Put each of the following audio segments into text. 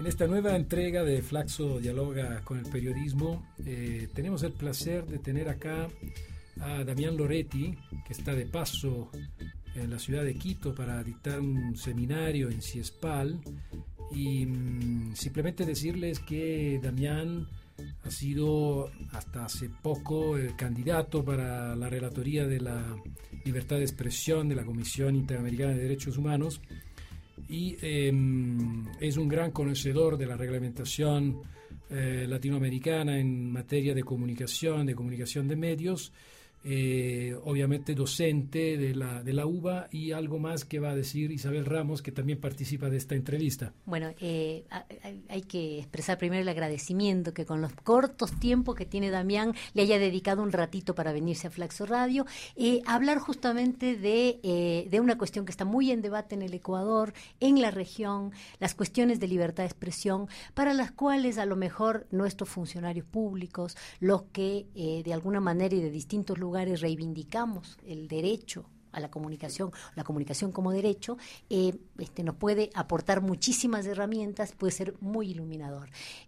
En esta nueva entrega de Flaxo Dialoga con el Periodismo, tenemos el placer de tener acá a Damián Loretti, que está de paso en la ciudad de Quito para dictar un seminario en CIESPAL. Y simplemente decirles que Damián ha sido hasta hace poco el candidato para la relatoría de la libertad de expresión de la Comisión Interamericana de Derechos Humanos y es un gran conocedor de la reglamentación latinoamericana en materia de comunicación de medios, obviamente docente de la UBA, y algo más que va a decir Isabel Ramos, que también participa de esta entrevista. Bueno, hay que expresar primero el agradecimiento que con los cortos tiempos que tiene Damián le haya dedicado un ratito para venirse a Flaxo Radio, hablar justamente de una cuestión que está muy en debate en el Ecuador, en la región, las cuestiones de libertad de expresión, para las cuales a lo mejor nuestros funcionarios públicos, los que de alguna manera y de distintos lugares reivindicamos el derecho a la comunicación como derecho, nos puede aportar muchísimas herramientas, puede ser muy iluminador.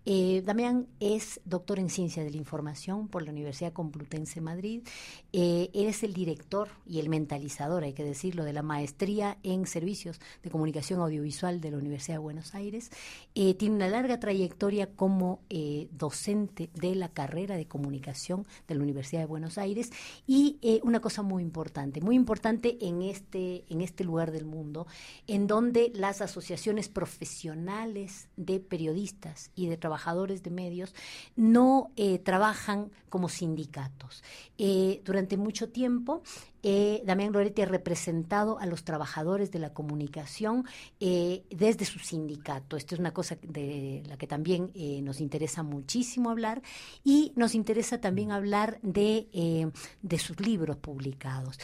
Damián es doctor en Ciencia de la Información por la Universidad Complutense de Madrid. Él es el director y el mentalizador, hay que decirlo, de la maestría en Servicios de Comunicación Audiovisual de la Universidad de Buenos Aires. Tiene una larga trayectoria como docente de la carrera de Comunicación de la Universidad de Buenos Aires, y una cosa muy importante en este lugar del mundo, en donde las asociaciones profesionales de periodistas y de trabajadores de medios no trabajan como sindicatos. Durante mucho tiempo, Damián Loretti ha representado a los trabajadores de la comunicación desde su sindicato. Esto es una cosa de la que también nos interesa muchísimo hablar, y nos interesa también hablar de sus libros publicados.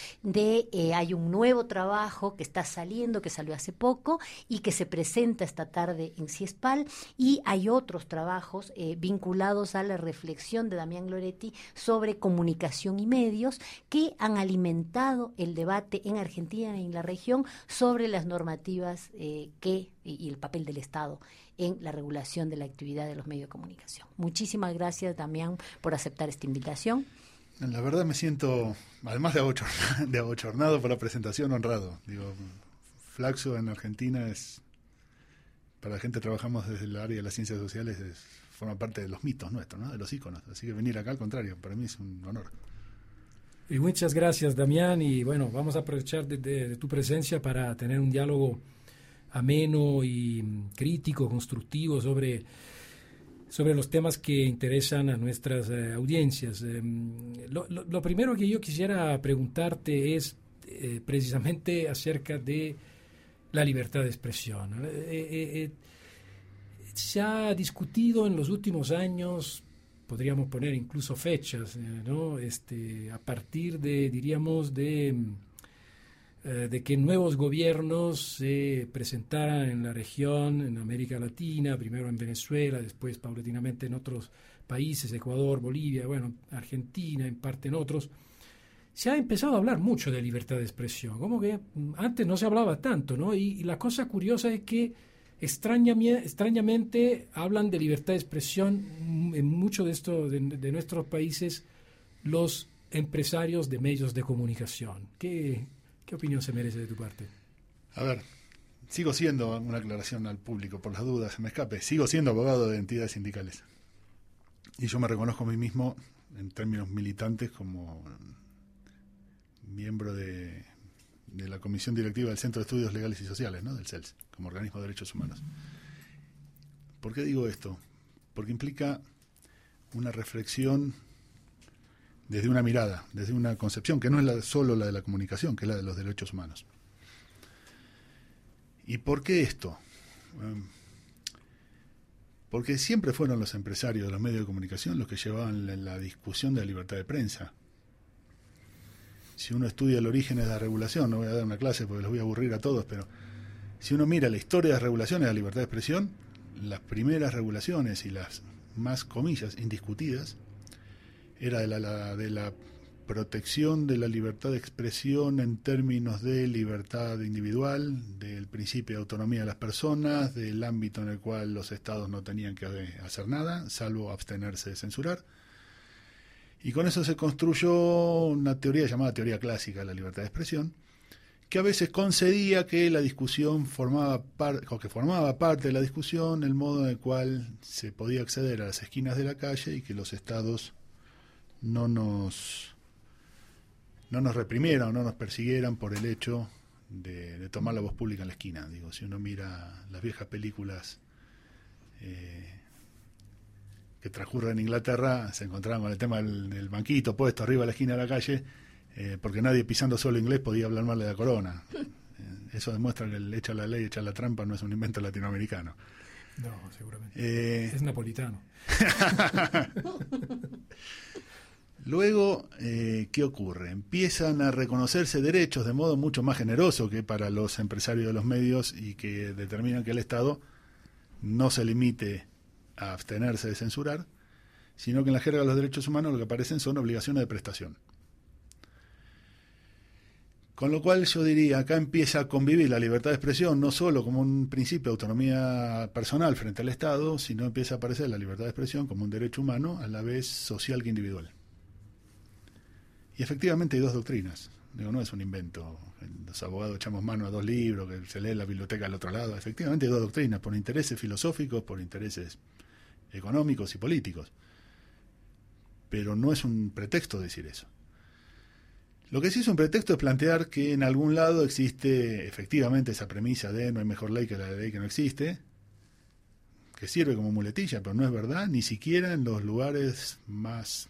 Hay un nuevo trabajo que está saliendo, que salió hace poco y que se presenta esta tarde en CIESPAL, y hay otros trabajos vinculados a la reflexión de Damián Loretti sobre comunicación y medios, que han alimentado el debate en Argentina y en la región sobre las normativas y el papel del Estado en la regulación de la actividad de los medios de comunicación. Muchísimas gracias, Damián, por aceptar esta invitación. La verdad me siento, además de abochornado por la presentación, honrado. Digo, Flaxo en Argentina es, para la gente que trabajamos desde el área de las ciencias sociales, forma parte de los mitos nuestros, ¿no? De los íconos. Así que venir acá, al contrario, para mí es un honor. Y muchas gracias, Damián, y bueno, vamos a aprovechar de tu presencia para tener un diálogo ameno y crítico, constructivo sobre los temas que interesan a nuestras audiencias. Lo primero que yo quisiera preguntarte es precisamente acerca de la libertad de expresión. Se ha discutido en los últimos años, podríamos poner incluso fechas, ¿no? A partir de, diríamos, de que nuevos gobiernos se presentaran en la región, en América Latina, primero en Venezuela, después paulatinamente en otros países, Ecuador, Bolivia, bueno, Argentina, en parte en otros. Se ha empezado a hablar mucho de libertad de expresión, como que antes no se hablaba tanto, ¿no? Y la cosa curiosa es que extrañamente hablan de libertad de expresión en muchos de nuestros países los empresarios de medios de comunicación. ¿Qué opinión se merece de tu parte? A ver, sigo siendo, una aclaración al público, por las dudas, se me escape, sigo siendo abogado de entidades sindicales. Y yo me reconozco a mí mismo, en términos militantes, como miembro de la Comisión Directiva del Centro de Estudios Legales y Sociales, ¿no? Del CELS, como organismo de derechos humanos. ¿Por qué digo esto? Porque implica una reflexión desde una mirada, desde una concepción, que no es solo la de la comunicación, que es la de los derechos humanos. ¿Y por qué esto? Porque siempre fueron los empresarios de los medios de comunicación los que llevaban la discusión de la libertad de prensa. Si uno estudia el origen de la regulación, no voy a dar una clase porque los voy a aburrir a todos, pero si uno mira la historia de las regulaciones de la libertad de expresión, las primeras regulaciones y las más, comillas, indiscutidas, era de la protección de la libertad de expresión en términos de libertad individual, del principio de autonomía de las personas, del ámbito en el cual los estados no tenían que hacer nada, salvo abstenerse de censurar. Y con eso se construyó una teoría llamada teoría clásica de la libertad de expresión, que a veces concedía que la discusión formaba parte de la discusión el modo en el cual se podía acceder a las esquinas de la calle y que los estados no nos reprimieran, no nos persiguieran por el hecho de tomar la voz pública en la esquina. Digo, si uno mira las viejas películas que transcurren en Inglaterra, se encontraban con el tema del banquito puesto arriba de la esquina de la calle, porque nadie pisando solo inglés podía hablar mal de la corona. Eso demuestra que el echar la ley, echar la trampa no es un invento latinoamericano. No, seguramente. Es napolitano. Luego, ¿qué ocurre? Empiezan a reconocerse derechos de modo mucho más generoso que para los empresarios de los medios y que determinan que el Estado no se limite a abstenerse de censurar, sino que en la jerga de los derechos humanos lo que aparecen son obligaciones de prestación. Con lo cual yo diría, acá empieza a convivir la libertad de expresión no solo como un principio de autonomía personal frente al Estado, sino empieza a aparecer la libertad de expresión como un derecho humano a la vez social que individual. Y efectivamente hay dos doctrinas. Digo, no es un invento. Los abogados echamos mano a dos libros que se lee en la biblioteca al otro lado. Efectivamente hay dos doctrinas, por intereses filosóficos, por intereses económicos y políticos. Pero no es un pretexto decir eso. Lo que sí es un pretexto es plantear que en algún lado existe efectivamente esa premisa de no hay mejor ley que la ley que no existe, que sirve como muletilla, pero no es verdad, ni siquiera en los lugares más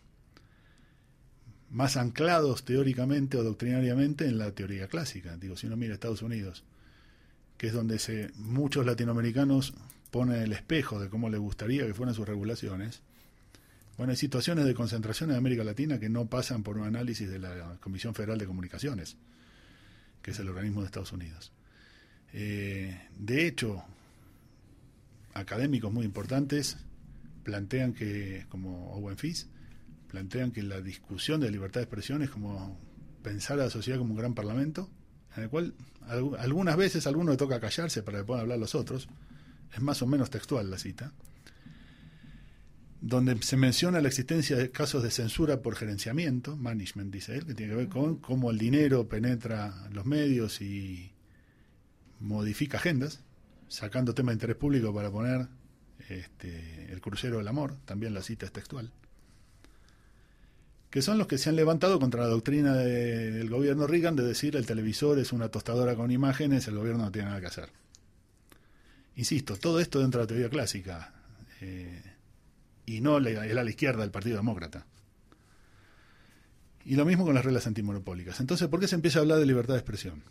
anclados teóricamente o doctrinariamente en la teoría clásica. Digo, si uno mira Estados Unidos, que es donde muchos latinoamericanos ponen el espejo de cómo les gustaría que fueran sus regulaciones. Bueno, hay situaciones de concentración en América Latina que no pasan por un análisis de la Comisión Federal de Comunicaciones, que es el organismo de Estados Unidos. De hecho, académicos muy importantes plantean que, como Owen Fitz, plantean que la discusión de libertad de expresión es como pensar a la sociedad como un gran parlamento, en el cual algunas veces a alguno le toca callarse para que puedan hablar los otros. Es más o menos textual la cita, donde se menciona la existencia de casos de censura por gerenciamiento, management, dice él, que tiene que ver con cómo el dinero penetra los medios y modifica agendas, sacando temas de interés público para poner el crucero del amor, también la cita es textual, que son los que se han levantado contra la doctrina del gobierno Reagan de decir el televisor es una tostadora con imágenes, el gobierno no tiene nada que hacer. Insisto, todo esto dentro de la teoría clásica, y no el ala izquierda del Partido Demócrata. Y lo mismo con las reglas antimonopólicas. Entonces, ¿por qué se empieza a hablar de libertad de expresión?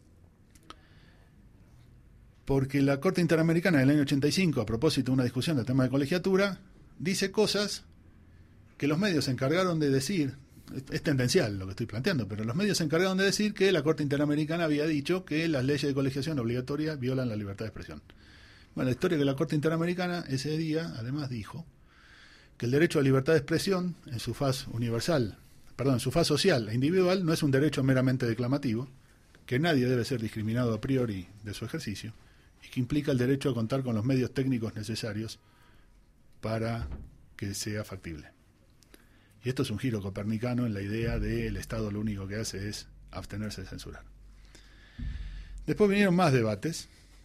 Porque la Corte Interamericana del año 85, a propósito de una discusión del tema de colegiatura, dice cosas que los medios se encargaron de decir. Es tendencial lo que estoy planteando, pero los medios se encargaron de decir que la Corte Interamericana había dicho que las leyes de colegiación obligatoria violan la libertad de expresión. Bueno, la historia que la Corte Interamericana ese día además dijo que el derecho a libertad de expresión en su faz en su faz social e individual no es un derecho meramente declamativo, que nadie debe ser discriminado a priori de su ejercicio y que implica el derecho a contar con los medios técnicos necesarios para que sea factible. Y esto es un giro copernicano en la idea de el Estado lo único que hace es abstenerse de censurar. Después vinieron más debates.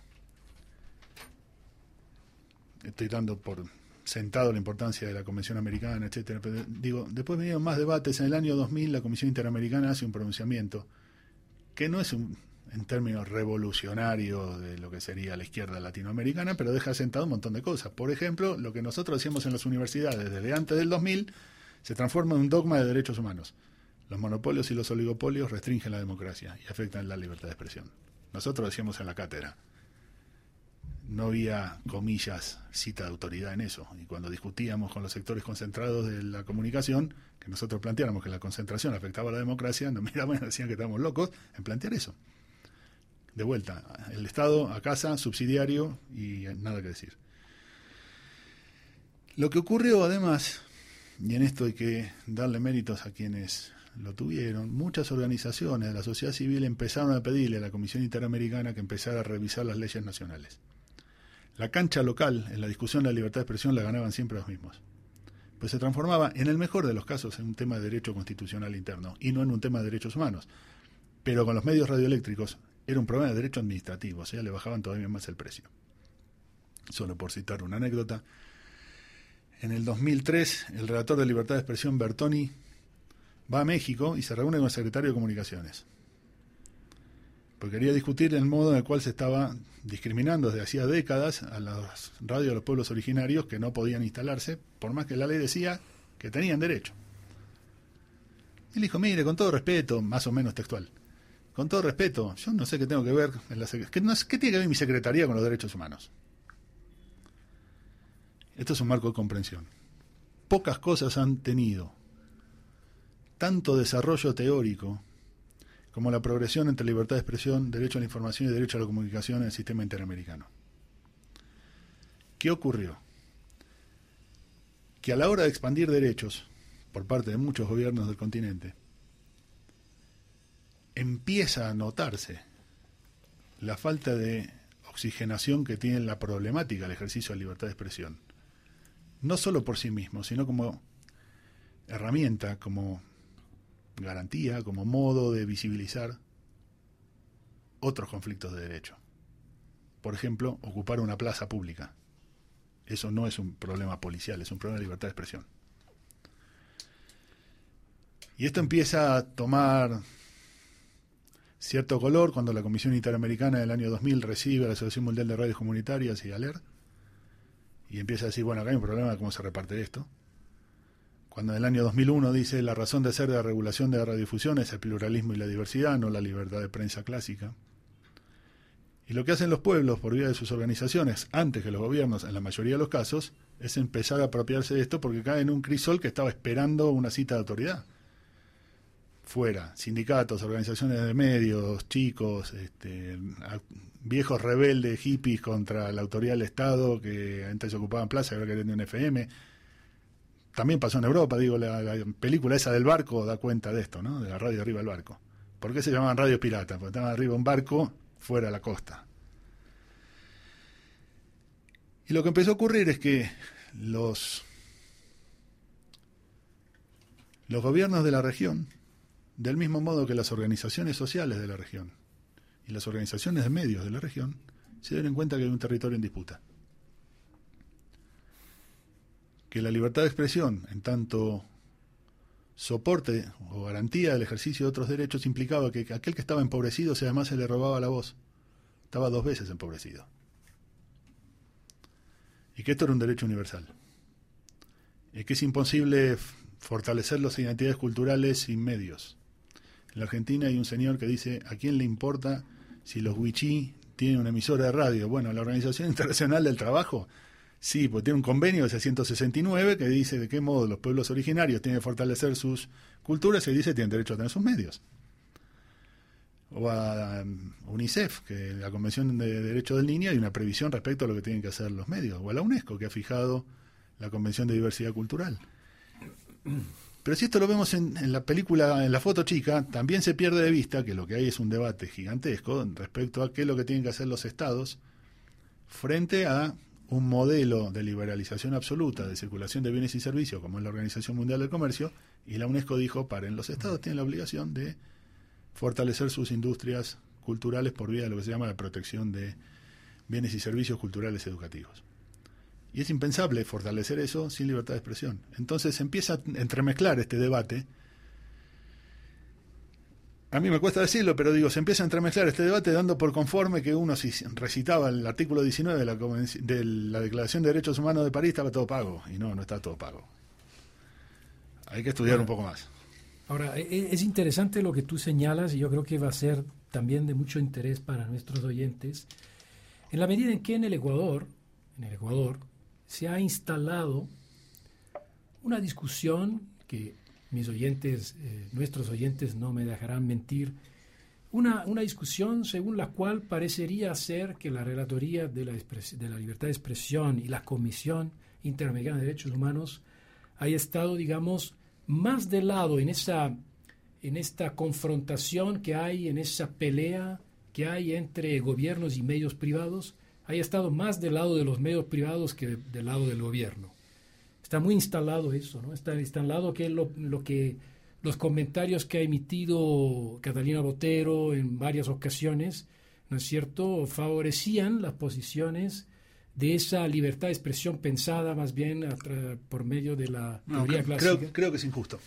Estoy dando por sentado la importancia de la Convención Americana, etcétera, pero digo, después vinieron más debates. En el año 2000 la Comisión Interamericana hace un pronunciamiento que no es en términos revolucionarios de lo que sería la izquierda latinoamericana, pero deja sentado un montón de cosas. Por ejemplo, lo que nosotros hacíamos en las universidades desde antes del 2000 se transforma en un dogma de derechos humanos. Los monopolios y los oligopolios restringen la democracia y afectan la libertad de expresión. Nosotros decíamos en la cátedra, no había, comillas, cita de autoridad en eso. Y cuando discutíamos con los sectores concentrados de la comunicación, que nosotros planteáramos que la concentración afectaba a la democracia, nos miraban y decían que estábamos locos en plantear eso. De vuelta, el Estado a casa, subsidiario y nada que decir. Lo que ocurrió además, y en esto hay que darle méritos a quienes lo tuvieron, muchas organizaciones de la sociedad civil empezaron a pedirle a la Comisión Interamericana que empezara a revisar las leyes nacionales. La cancha local, en la discusión de la libertad de expresión, la ganaban siempre los mismos. Pues se transformaba, en el mejor de los casos, en un tema de derecho constitucional interno y no en un tema de derechos humanos. Pero con los medios radioeléctricos era un problema de derecho administrativo, o sea, le bajaban todavía más el precio. Solo por citar una anécdota, en el 2003, el relator de libertad de expresión, Bertoni, va a México y se reúne con el secretario de Comunicaciones. Porque quería discutir el modo en el cual se estaba discriminando desde hacía décadas a las radios de los pueblos originarios que no podían instalarse, por más que la ley decía que tenían derecho. Y él dijo, mire, con todo respeto, más o menos textual, con todo respeto, yo no sé qué tengo que ver, ¿qué tiene que ver mi secretaría con los derechos humanos? Esto es un marco de comprensión. Pocas cosas han tenido tanto desarrollo teórico como la progresión entre libertad de expresión, derecho a la información y derecho a la comunicación en el sistema interamericano. ¿Qué ocurrió? Que a la hora de expandir derechos por parte de muchos gobiernos del continente, empieza a notarse la falta de oxigenación que tiene la problemática del ejercicio de libertad de expresión. No solo por sí mismo, sino como herramienta, como garantía, como modo de visibilizar otros conflictos de derecho. Por ejemplo, ocupar una plaza pública. Eso no es un problema policial, es un problema de libertad de expresión. Y esto empieza a tomar cierto color cuando la Comisión Interamericana del año 2000 recibe a la Asociación Mundial de Radios Comunitarias y ALER, y empieza a decir, bueno, acá hay un problema de cómo se reparte esto. Cuando en el año 2001 dice, la razón de ser de la regulación de la radiodifusión es el pluralismo y la diversidad, no la libertad de prensa clásica. Y lo que hacen los pueblos por vía de sus organizaciones, antes que los gobiernos, en la mayoría de los casos, es empezar a apropiarse de esto porque cae en un crisol que estaba esperando una cita de autoridad. Fuera, sindicatos, organizaciones de medios, chicos, viejos rebeldes, hippies contra la autoridad del Estado que antes ocupaban plaza y ahora querían un FM. También pasó en Europa, digo, la película esa del barco da cuenta de esto, ¿no? De la radio arriba del barco. ¿Por qué se llamaban radios piratas? Porque estaban arriba un barco fuera de la costa. Y lo que empezó a ocurrir es que los gobiernos de la región, del mismo modo que las organizaciones sociales de la región y las organizaciones de medios de la región, se dieron cuenta que hay un territorio en disputa. Que la libertad de expresión, en tanto soporte o garantía del ejercicio de otros derechos, implicaba que aquel que estaba empobrecido, si además se le robaba la voz, estaba 2 veces empobrecido. Y que esto era un derecho universal. Y que es imposible fortalecer las identidades culturales sin medios. En la Argentina hay un señor que dice, ¿a quién le importa si los wichí tienen una emisora de radio? Bueno, la Organización Internacional del Trabajo, sí, pues tiene un convenio de 669 que dice de qué modo los pueblos originarios tienen que fortalecer sus culturas y dice que tienen derecho a tener sus medios. O a UNICEF, que en la Convención de Derechos del Niño hay una previsión respecto a lo que tienen que hacer los medios. O a la UNESCO, que ha fijado la Convención de Diversidad Cultural. Pero si esto lo vemos en la película, en la foto chica, también se pierde de vista que lo que hay es un debate gigantesco respecto a qué es lo que tienen que hacer los estados frente a un modelo de liberalización absoluta de circulación de bienes y servicios como es la Organización Mundial del Comercio, y la UNESCO dijo, paren, los estados tienen la obligación de fortalecer sus industrias culturales por vía de lo que se llama la protección de bienes y servicios culturales educativos. Y es impensable fortalecer eso sin libertad de expresión. Entonces se empieza a entremezclar este debate. A mí me cuesta decirlo, pero digo, se empieza a entremezclar este debate dando por conforme que uno, si recitaba el artículo 19 de la Declaración de Derechos Humanos de París, estaba todo pago. Y no está todo pago. Hay que estudiar un poco más. Ahora, es interesante lo que tú señalas y yo creo que va a ser también de mucho interés para nuestros oyentes, en la medida en que en el Ecuador, se ha instalado una discusión que mis oyentes, nuestros oyentes no me dejarán mentir, una discusión según la cual parecería ser que la Relatoría de la Libertad de Expresión y la Comisión Interamericana de Derechos Humanos haya estado, digamos, más de lado en esa en esta confrontación que hay, en esa pelea que hay entre gobiernos y medios privados, haya estado más del lado de los medios privados que del lado del gobierno. Está muy instalado eso, ¿no? Está instalado que lo que los comentarios que ha emitido Catalina Botero en varias ocasiones, ¿no es cierto?, favorecían las posiciones de esa libertad de expresión pensada más bien por medio de la teoría clásica. Creo que es injusto.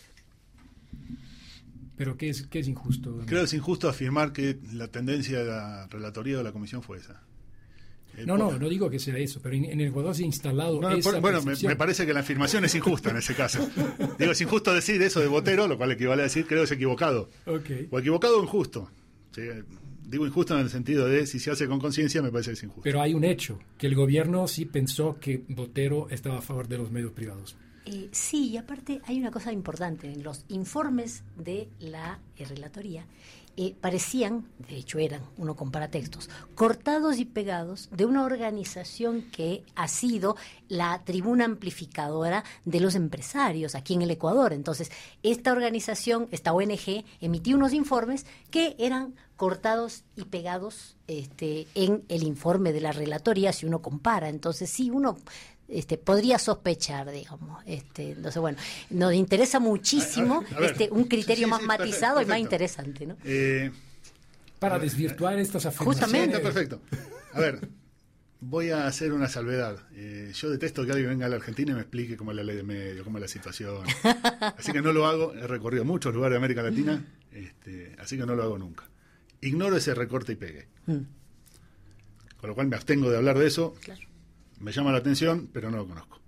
¿Pero qué es injusto? Creo que es injusto afirmar que la tendencia de la relatoría de la comisión fue esa. No digo que sea eso, pero en el Ecuador se ha instalado esa bueno, me parece que la afirmación es injusta en ese caso. Digo, es injusto decir eso de Botero, lo cual equivale a decir creo que es equivocado. Okay. O equivocado o injusto. ¿Sí? Digo injusto en el sentido de si se hace con conciencia me parece que es injusto. Pero hay un hecho, que el gobierno sí pensó que Botero estaba a favor de los medios privados. Sí, y aparte hay una cosa importante. En los informes de la relatoría parecían, de hecho eran, uno compara textos, cortados y pegados de una organización que ha sido la tribuna amplificadora de los empresarios aquí en el Ecuador. Entonces, esta organización, esta ONG, emitió unos informes que eran cortados y pegados en el informe de la relatoría, si uno compara. Entonces, sí, uno podría sospechar, digamos. Entonces, bueno, nos interesa muchísimo a ver, un criterio más matizado perfecto. y más interesante, ¿no? Para desvirtuar estas afirmaciones. Justamente. Está perfecto. A ver, voy a hacer una salvedad. Yo detesto que alguien venga a la Argentina y me explique cómo es la ley de medios, cómo es la situación. Así que no lo hago. He recorrido muchos lugares de América Latina, así que no lo hago nunca. Ignoro ese recorte y pegue. Con lo cual me abstengo de hablar de eso. Claro. Me llama la atención, pero no lo conozco.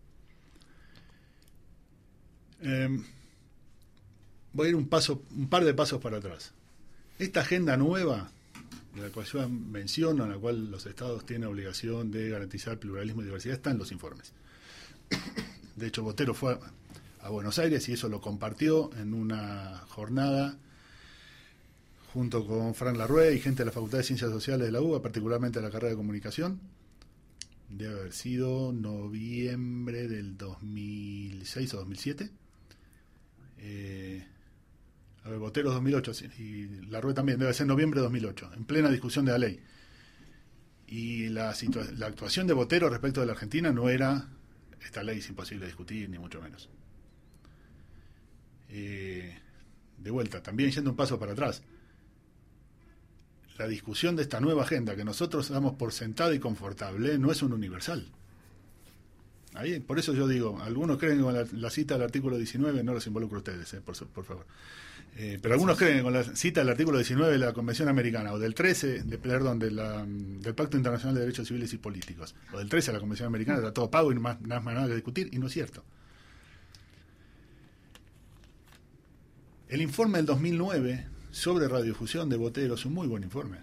Voy a ir un par de pasos para atrás. Esta agenda nueva, de la cual yo menciono, en la cual los estados tienen obligación de garantizar pluralismo y diversidad, está en los informes. De hecho, Botero fue a Buenos Aires y eso lo compartió en una jornada junto con Frank Larrué y gente de la Facultad de Ciencias Sociales de la UBA, particularmente de la carrera de Comunicación. Debe haber sido noviembre del 2006 o 2007. Botero 2008 y Larrué también, debe ser noviembre de 2008, en plena discusión de la ley. Y la actuación de Botero respecto de la Argentina no era esta ley es imposible de discutir, ni mucho menos. De vuelta, también yendo un paso para atrás, la discusión de esta nueva agenda que nosotros damos por sentada y confortable no es un universal. Ahí, por eso yo digo, algunos creen que con la cita del artículo 19, no los involucro a ustedes, por favor. Pero algunos creen que con la cita del artículo 19 de la Convención Americana, o del 13, del Pacto Internacional de Derechos Civiles y Políticos, o del 13 de la Convención Americana, está todo pago y nada que discutir, y no es cierto. El informe del 2009 sobre radiodifusión de Botero es un muy buen informe.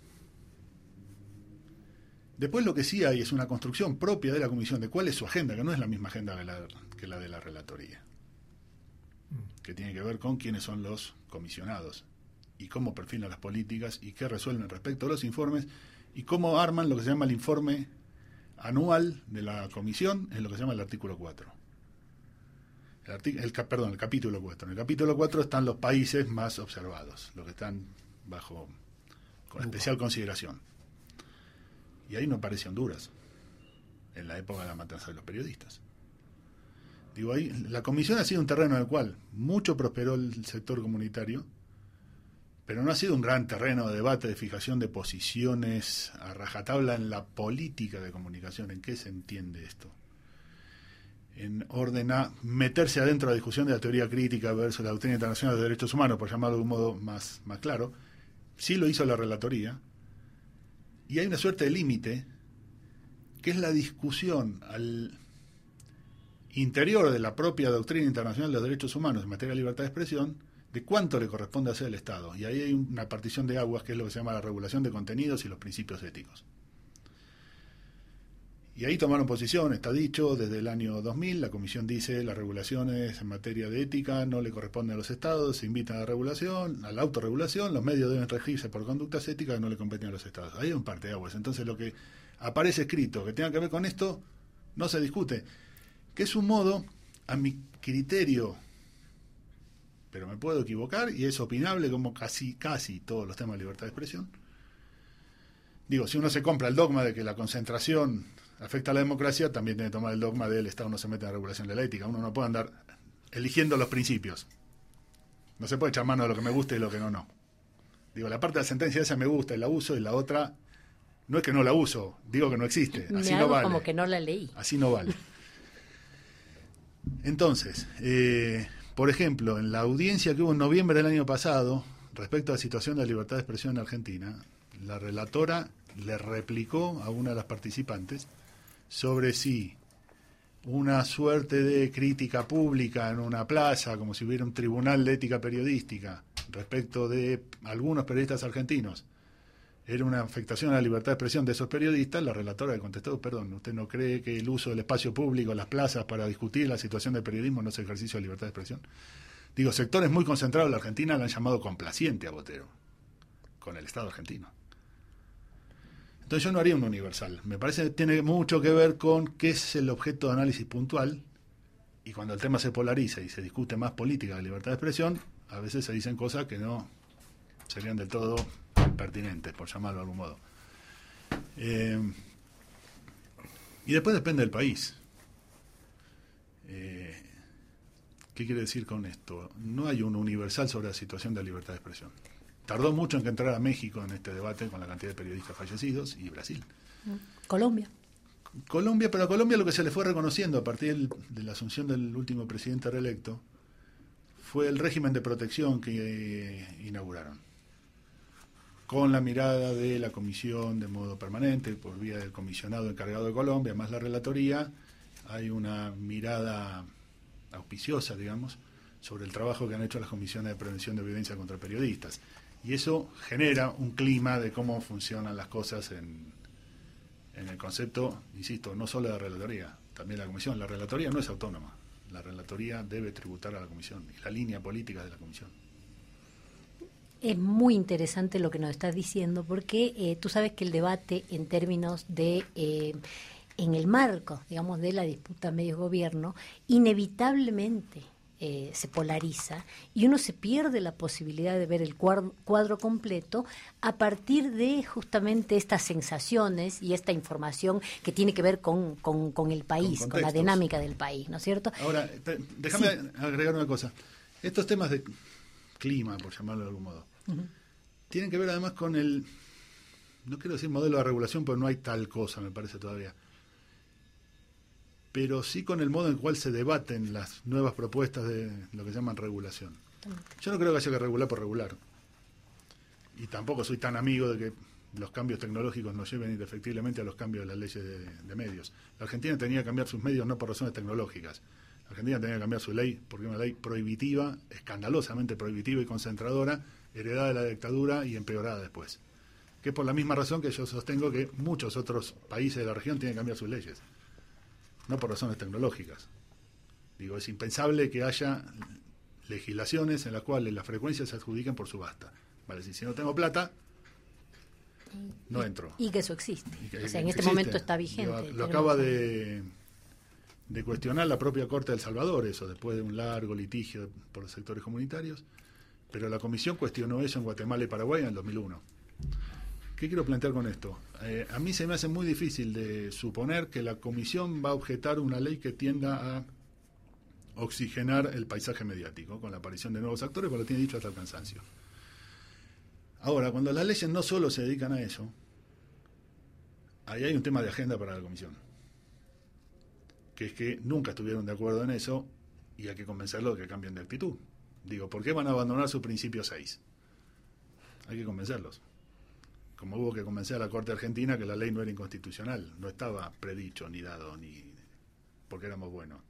Después lo que sí hay es una construcción propia de la comisión de cuál es su agenda, que no es la misma agenda que la de la relatoría, que tiene que ver con quiénes son los comisionados y cómo perfilan las políticas y qué resuelven respecto a los informes y cómo arman lo que se llama el informe anual de la comisión en lo que se llama el artículo 4. El capítulo 4. En el capítulo 4 están los países más observados, los que están con especial consideración. Y ahí no aparece Honduras, en la época de la matanza de los periodistas. Digo, ahí la comisión ha sido un terreno en el cual mucho prosperó el sector comunitario, pero no ha sido un gran terreno de debate, de fijación de posiciones a rajatabla en la política de comunicación. ¿En qué se entiende esto? En orden a meterse adentro de la discusión de la teoría crítica versus la doctrina internacional de derechos humanos, por llamarlo de un modo más claro. Sí lo hizo la relatoría, y hay una suerte de límite, que es la discusión al interior de la propia doctrina internacional de los derechos humanos en materia de libertad de expresión, de cuánto le corresponde hacer el Estado. Y ahí hay una partición de aguas, que es lo que se llama la regulación de contenidos y los principios éticos. Y ahí tomaron posición, está dicho, desde el año 2000, la Comisión dice las regulaciones en materia de ética no le corresponden a los Estados, se invitan a la regulación, a la autorregulación, los medios deben regirse por conductas éticas que no le competen a los Estados. Ahí hay un parteaguas. Entonces lo que aparece escrito que tenga que ver con esto no se discute, que es un modo, a mi criterio, pero me puedo equivocar y es opinable como casi todos los temas de libertad de expresión. Digo, si uno se compra el dogma de que la concentración afecta a la democracia, también tiene que tomar el dogma del Estado no se mete en la regulación de la ética. Uno no puede andar eligiendo los principios. No se puede echar mano de lo que me gusta y lo que no. Digo, la parte de la sentencia esa me gusta y la uso, y la otra no es que no la uso, digo que no existe. Así no vale. Como que no la leí. Así no vale. Entonces, por ejemplo, en la audiencia que hubo en noviembre del año pasado, respecto a la situación de la libertad de expresión en Argentina, la relatora le replicó a una de las participantes sobre si una suerte de crítica pública en una plaza, como si hubiera un tribunal de ética periodística, respecto de algunos periodistas argentinos, era una afectación a la libertad de expresión de esos periodistas. La relatora le contestó: perdón, ¿usted no cree que el uso del espacio público, las plazas, para discutir la situación del periodismo no es ejercicio de libertad de expresión? Digo, sectores muy concentrados de la Argentina le han llamado complaciente a Botero con el Estado argentino. Entonces yo no haría un universal. Me parece que tiene mucho que ver con qué es el objeto de análisis puntual, y cuando el tema se polariza y se discute más política de libertad de expresión, a veces se dicen cosas que no serían del todo pertinentes, por llamarlo de algún modo. Y después depende del país. ¿Qué quiere decir con esto? No hay un universal sobre la situación de la libertad de expresión. Tardó mucho en que entrara México en este debate con la cantidad de periodistas fallecidos, y Brasil. Colombia, pero a Colombia lo que se le fue reconociendo a partir de la asunción del último presidente reelecto fue el régimen de protección que inauguraron, con la mirada de la comisión de modo permanente, por vía del comisionado encargado de Colombia, más la relatoría. Hay una mirada auspiciosa, digamos, sobre el trabajo que han hecho las comisiones de prevención de violencia contra periodistas. Y eso genera un clima de cómo funcionan las cosas en el concepto, insisto, no solo de la relatoría, también la comisión. La relatoría no es autónoma. La relatoría debe tributar a la comisión y la línea política de la comisión. es muy interesante lo que nos estás diciendo, porque tú sabes que el debate en términos de... en el marco, digamos, de la disputa medios-gobierno, inevitablemente se polariza y uno se pierde la posibilidad de ver el cuadro completo a partir de justamente estas sensaciones y esta información que tiene que ver con el país, con la dinámica del país, ¿no es cierto? Ahora, déjame agregar una cosa. Estos temas de clima, por llamarlo de algún modo, tienen que ver además con el, no quiero decir modelo de regulación, porque no hay tal cosa, me parece todavía, pero sí con el modo en el cual se debaten las nuevas propuestas de lo que llaman regulación. Yo no creo que haya que regular por regular. Y tampoco soy tan amigo de que los cambios tecnológicos nos lleven indefectiblemente a los cambios de las leyes de medios. La Argentina tenía que cambiar sus medios no por razones tecnológicas. La Argentina tenía que cambiar su ley porque era una ley prohibitiva, escandalosamente prohibitiva y concentradora, heredada de la dictadura y empeorada después. Que es por la misma razón que yo sostengo que muchos otros países de la región tienen que cambiar sus leyes. No por razones tecnológicas. Digo, es impensable que haya legislaciones en las cuales las frecuencias se adjudiquen por subasta. Vale, si no tengo plata, no entro. Y que eso existe. O sea, en este momento está vigente. Digo, lo acaba de cuestionar la propia Corte de El Salvador, eso, después de un largo litigio por los sectores comunitarios. Pero la Comisión cuestionó eso en Guatemala y Paraguay en el 2001. ¿Qué quiero plantear con esto? A mí se me hace muy difícil de suponer que la Comisión va a objetar una ley que tienda a oxigenar el paisaje mediático con la aparición de nuevos actores, porque lo tiene dicho hasta el cansancio. Ahora, cuando las leyes no solo se dedican a eso, ahí hay un tema de agenda para la Comisión, que es que nunca estuvieron de acuerdo en eso y hay que convencerlos de que cambien de actitud. Digo, ¿por qué van a abandonar su principio 6? Hay que convencerlos. Como hubo que convencer a la Corte Argentina que la ley no era inconstitucional, no estaba predicho ni dado, ni porque éramos buenos.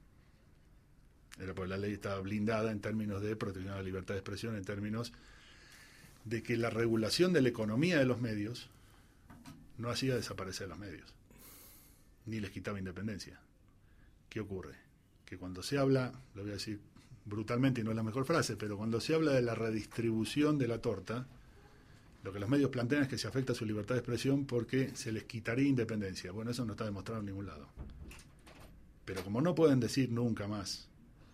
Era porque la ley estaba blindada en términos de protección a la libertad de expresión, en términos de que la regulación de la economía de los medios no hacía desaparecer los medios, ni les quitaba independencia. ¿Qué ocurre? Que cuando se habla, lo voy a decir brutalmente y no es la mejor frase, pero cuando se habla de la redistribución de la torta, lo que los medios plantean es que se afecta su libertad de expresión porque se les quitaría independencia. Bueno, eso no está demostrado en ningún lado. Pero como no pueden decir nunca más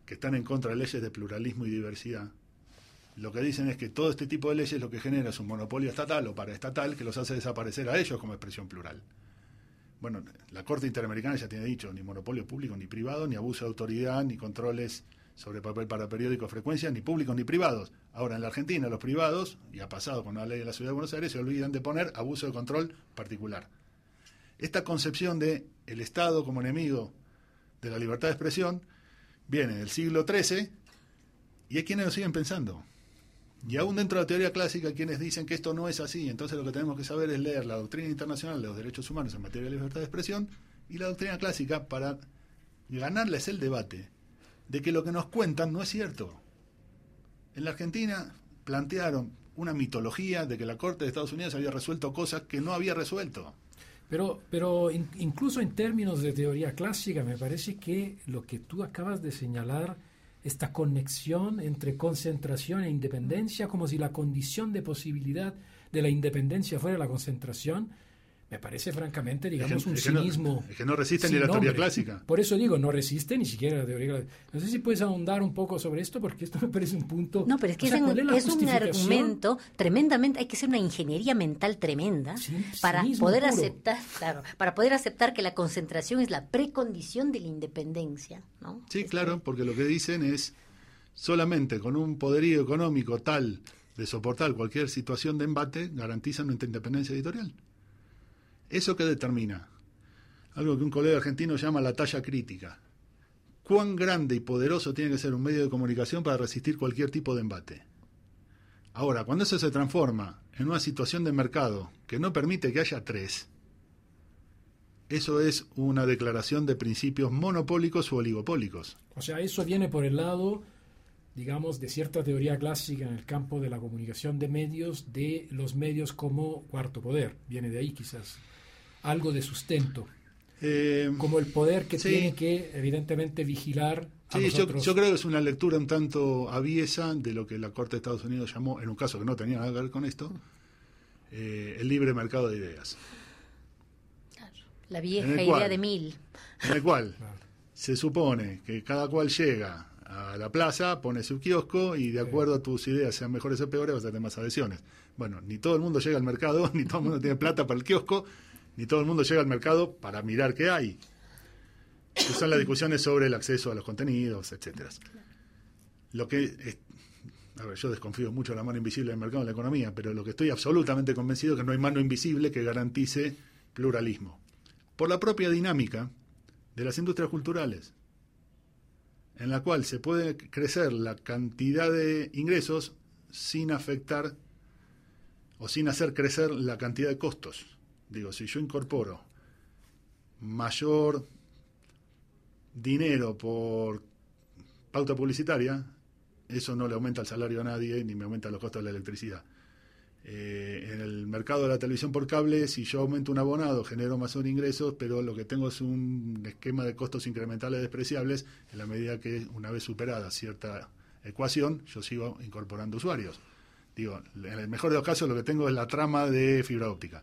que están en contra de leyes de pluralismo y diversidad, lo que dicen es que todo este tipo de leyes lo que genera es un monopolio estatal o paraestatal que los hace desaparecer a ellos como expresión plural. Bueno, la Corte Interamericana ya tiene dicho, ni monopolio público ni privado, ni abuso de autoridad, ni controles sobre papel para periódicos, frecuencias, ni públicos ni privados. Ahora, en la Argentina, los privados, y ha pasado con la ley de la Ciudad de Buenos Aires, se olvidan de poner abuso de control particular. Esta concepción de el Estado como enemigo de la libertad de expresión viene del siglo XIII y hay quienes lo siguen pensando. Y aún dentro de la teoría clásica, quienes dicen que esto no es así, entonces lo que tenemos que saber es leer la doctrina internacional de los derechos humanos en materia de libertad de expresión y la doctrina clásica para ganarles el debate de que lo que nos cuentan no es cierto. En la Argentina plantearon una mitología de que la Corte de Estados Unidos había resuelto cosas que no había resuelto. Pero incluso en términos de teoría clásica, me parece que lo que tú acabas de señalar, esta conexión entre concentración e independencia, como si la condición de posibilidad de la independencia fuera la concentración, me parece francamente, digamos, un cinismo. Es que no resiste ni la teoría clásica. Por eso digo, no resiste ni siquiera la teoría clásica. No sé si puedes ahondar un poco sobre esto, porque esto me parece un punto... No, pero es que es un argumento tremendamente, hay que hacer una ingeniería mental tremenda para poder aceptar, claro, para poder aceptar que la concentración es la precondición de la independencia, ¿no? Sí, claro, porque lo que dicen es solamente con un poderío económico tal de soportar cualquier situación de embate garantizan nuestra independencia editorial. ¿Eso qué determina? Algo que un colega argentino llama la talla crítica. ¿Cuán grande y poderoso tiene que ser un medio de comunicación para resistir cualquier tipo de embate? Ahora, cuando eso se transforma en una situación de mercado que no permite que haya tres, eso es una declaración de principios monopólicos u oligopólicos. O sea, eso viene por el lado, digamos, de cierta teoría clásica en el campo de la comunicación de medios, de los medios como cuarto poder. Viene de ahí quizás algo de sustento. Como el poder que tiene que, evidentemente, vigilar a nosotros. Yo creo que es una lectura un tanto aviesa de lo que la Corte de Estados Unidos llamó, en un caso que no tenía nada que ver con esto, el libre mercado de ideas. Claro, la vieja idea de Mill. En el cual se supone que cada cual llega a la plaza, pone su kiosco y de acuerdo a tus ideas, sean mejores o peores, vas a tener más adhesiones. Bueno, ni todo el mundo llega al mercado, ni todo el mundo tiene plata para el kiosco, ni todo el mundo llega al mercado para mirar qué hay. Son las discusiones sobre el acceso a los contenidos, etcétera. Lo que es, a ver, yo desconfío mucho de la mano invisible del mercado en la economía, pero lo que estoy absolutamente convencido es que no hay mano invisible que garantice pluralismo. Por la propia dinámica de las industrias culturales, en la cual se puede crecer la cantidad de ingresos sin afectar o sin hacer crecer la cantidad de costos. Digo, si yo incorporo mayor dinero por pauta publicitaria, eso no le aumenta el salario a nadie ni me aumenta los costos de la electricidad. En el mercado de la televisión por cable, si yo aumento un abonado, genero más ingresos, pero lo que tengo es un esquema de costos incrementales despreciables en la medida que, una vez superada cierta ecuación, yo sigo incorporando usuarios. Digo, en el mejor de los casos lo que tengo es la trama de fibra óptica.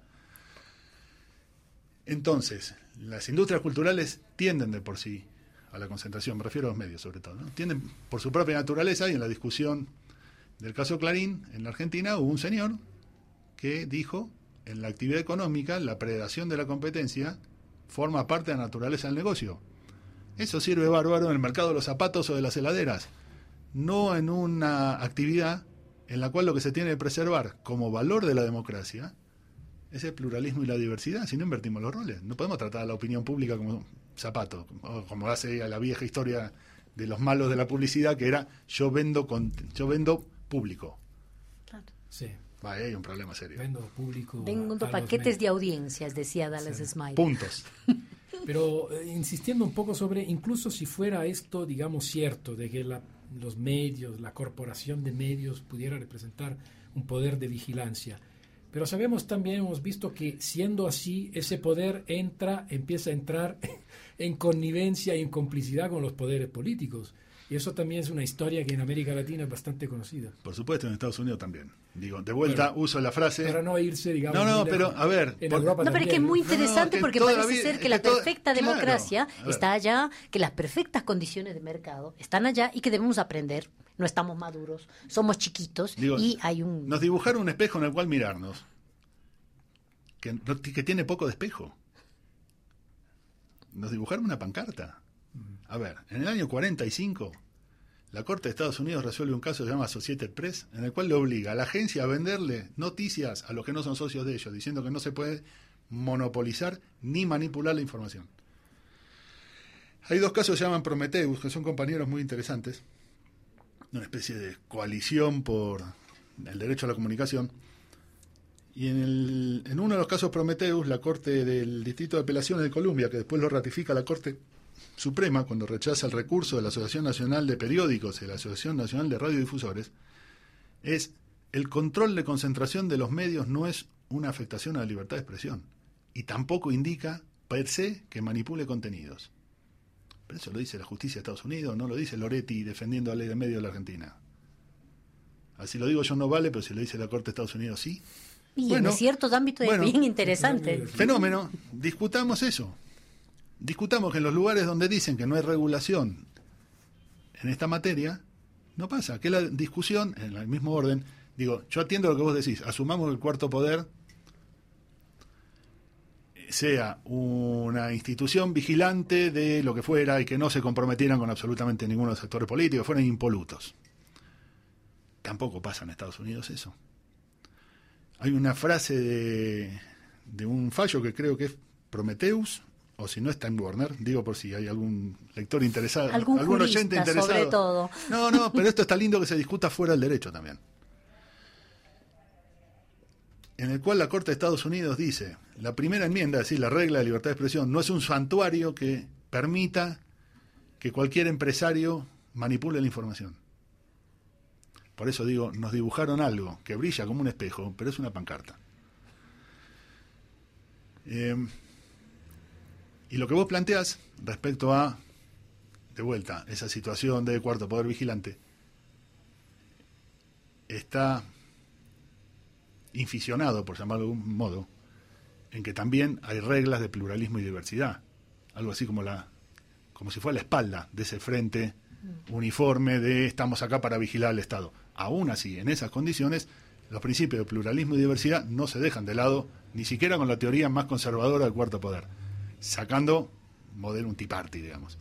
Entonces, las industrias culturales tienden de por sí a la concentración, me refiero a los medios sobre todo, ¿no? Tienden por su propia naturaleza, y en la discusión del caso Clarín en la Argentina hubo un señor que dijo, en la actividad económica, la predación de la competencia forma parte de la naturaleza del negocio. Eso sirve bárbaro en el mercado de los zapatos o de las heladeras, no en una actividad en la cual lo que se tiene que preservar como valor de la democracia es el pluralismo y la diversidad. Si no invertimos los roles, no podemos tratar a la opinión pública como zapato, como hace a la vieja historia de los malos de la publicidad, que era yo vendo público. Claro. Sí. Hay un problema serio. Vendo público. Vendo paquetes de audiencias, decía Dallas Smile. Puntos. Pero insistiendo un poco sobre, incluso si fuera esto, digamos, cierto, de que los medios, la corporación de medios pudiera representar un poder de vigilancia. Pero sabemos también, hemos visto que siendo así, ese poder empieza a entrar en connivencia y en complicidad con los poderes políticos. Y eso también es una historia que en América Latina es bastante conocida. Por supuesto, en Estados Unidos también. Digo, de vuelta uso la frase... Para no irse, digamos... No, pero a ver... En Europa pero es que es muy interesante porque parece ser que la perfecta claro, democracia está allá, que las perfectas condiciones de mercado están allá y que debemos aprender. No estamos maduros, somos chiquitos. Digo, y hay un... Nos dibujaron un espejo en el cual mirarnos, que tiene poco de espejo. Nos dibujaron una pancarta. A ver, en el año 45, la Corte de Estados Unidos resuelve un caso que se llama Associated Press, en el cual le obliga a la agencia a venderle noticias a los que no son socios de ellos, diciendo que no se puede monopolizar ni manipular la información. Hay dos casos que se llaman Prometheus, que son compañeros muy interesantes, una especie de coalición por el derecho a la comunicación. Y en uno de los casos Prometheus, la Corte del Distrito de Apelaciones de Columbia, que después lo ratifica la Corte Suprema cuando rechaza el recurso de la Asociación Nacional de Periódicos y la Asociación Nacional de Radiodifusores, es el control de concentración de los medios no es una afectación a la libertad de expresión y tampoco indica per se que manipule contenidos. Pero eso lo dice la justicia de Estados Unidos, no lo dice Loretti defendiendo la ley de medios de la Argentina. Así lo digo yo no vale, pero si lo dice la Corte de Estados Unidos sí. Y en ciertos ámbitos es bien interesante. Fenómeno, discutamos eso. Discutamos que en los lugares donde dicen que no hay regulación en esta materia, no pasa. Que la discusión, en el mismo orden, digo, yo atiendo lo que vos decís, asumamos que el cuarto poder sea una institución vigilante de lo que fuera y que no se comprometieran con absolutamente ninguno de los sectores políticos, fueran impolutos. Tampoco pasa en Estados Unidos eso. Hay una frase de un fallo que creo que es Prometheus, o si no es Time Warner, digo por si hay algún lector interesado, algún oyente interesado. Sobre todo. No, pero esto está lindo que se discuta fuera del derecho también. En el cual la Corte de Estados Unidos dice, la primera enmienda, es decir, la regla de libertad de expresión, no es un santuario que permita que cualquier empresario manipule la información. Por eso digo, nos dibujaron algo que brilla como un espejo, pero es una pancarta. Y lo que vos planteás respecto a, de vuelta, esa situación de cuarto poder vigilante, está inficionado, por llamarlo de algún modo, en que también hay reglas de pluralismo y diversidad. Algo así como si fuera la espalda de ese frente uniforme de estamos acá para vigilar al Estado. Aún así, en esas condiciones, los principios de pluralismo y diversidad no se dejan de lado, ni siquiera con la teoría más conservadora del cuarto poder, sacando modelo un Tea Party, digamos.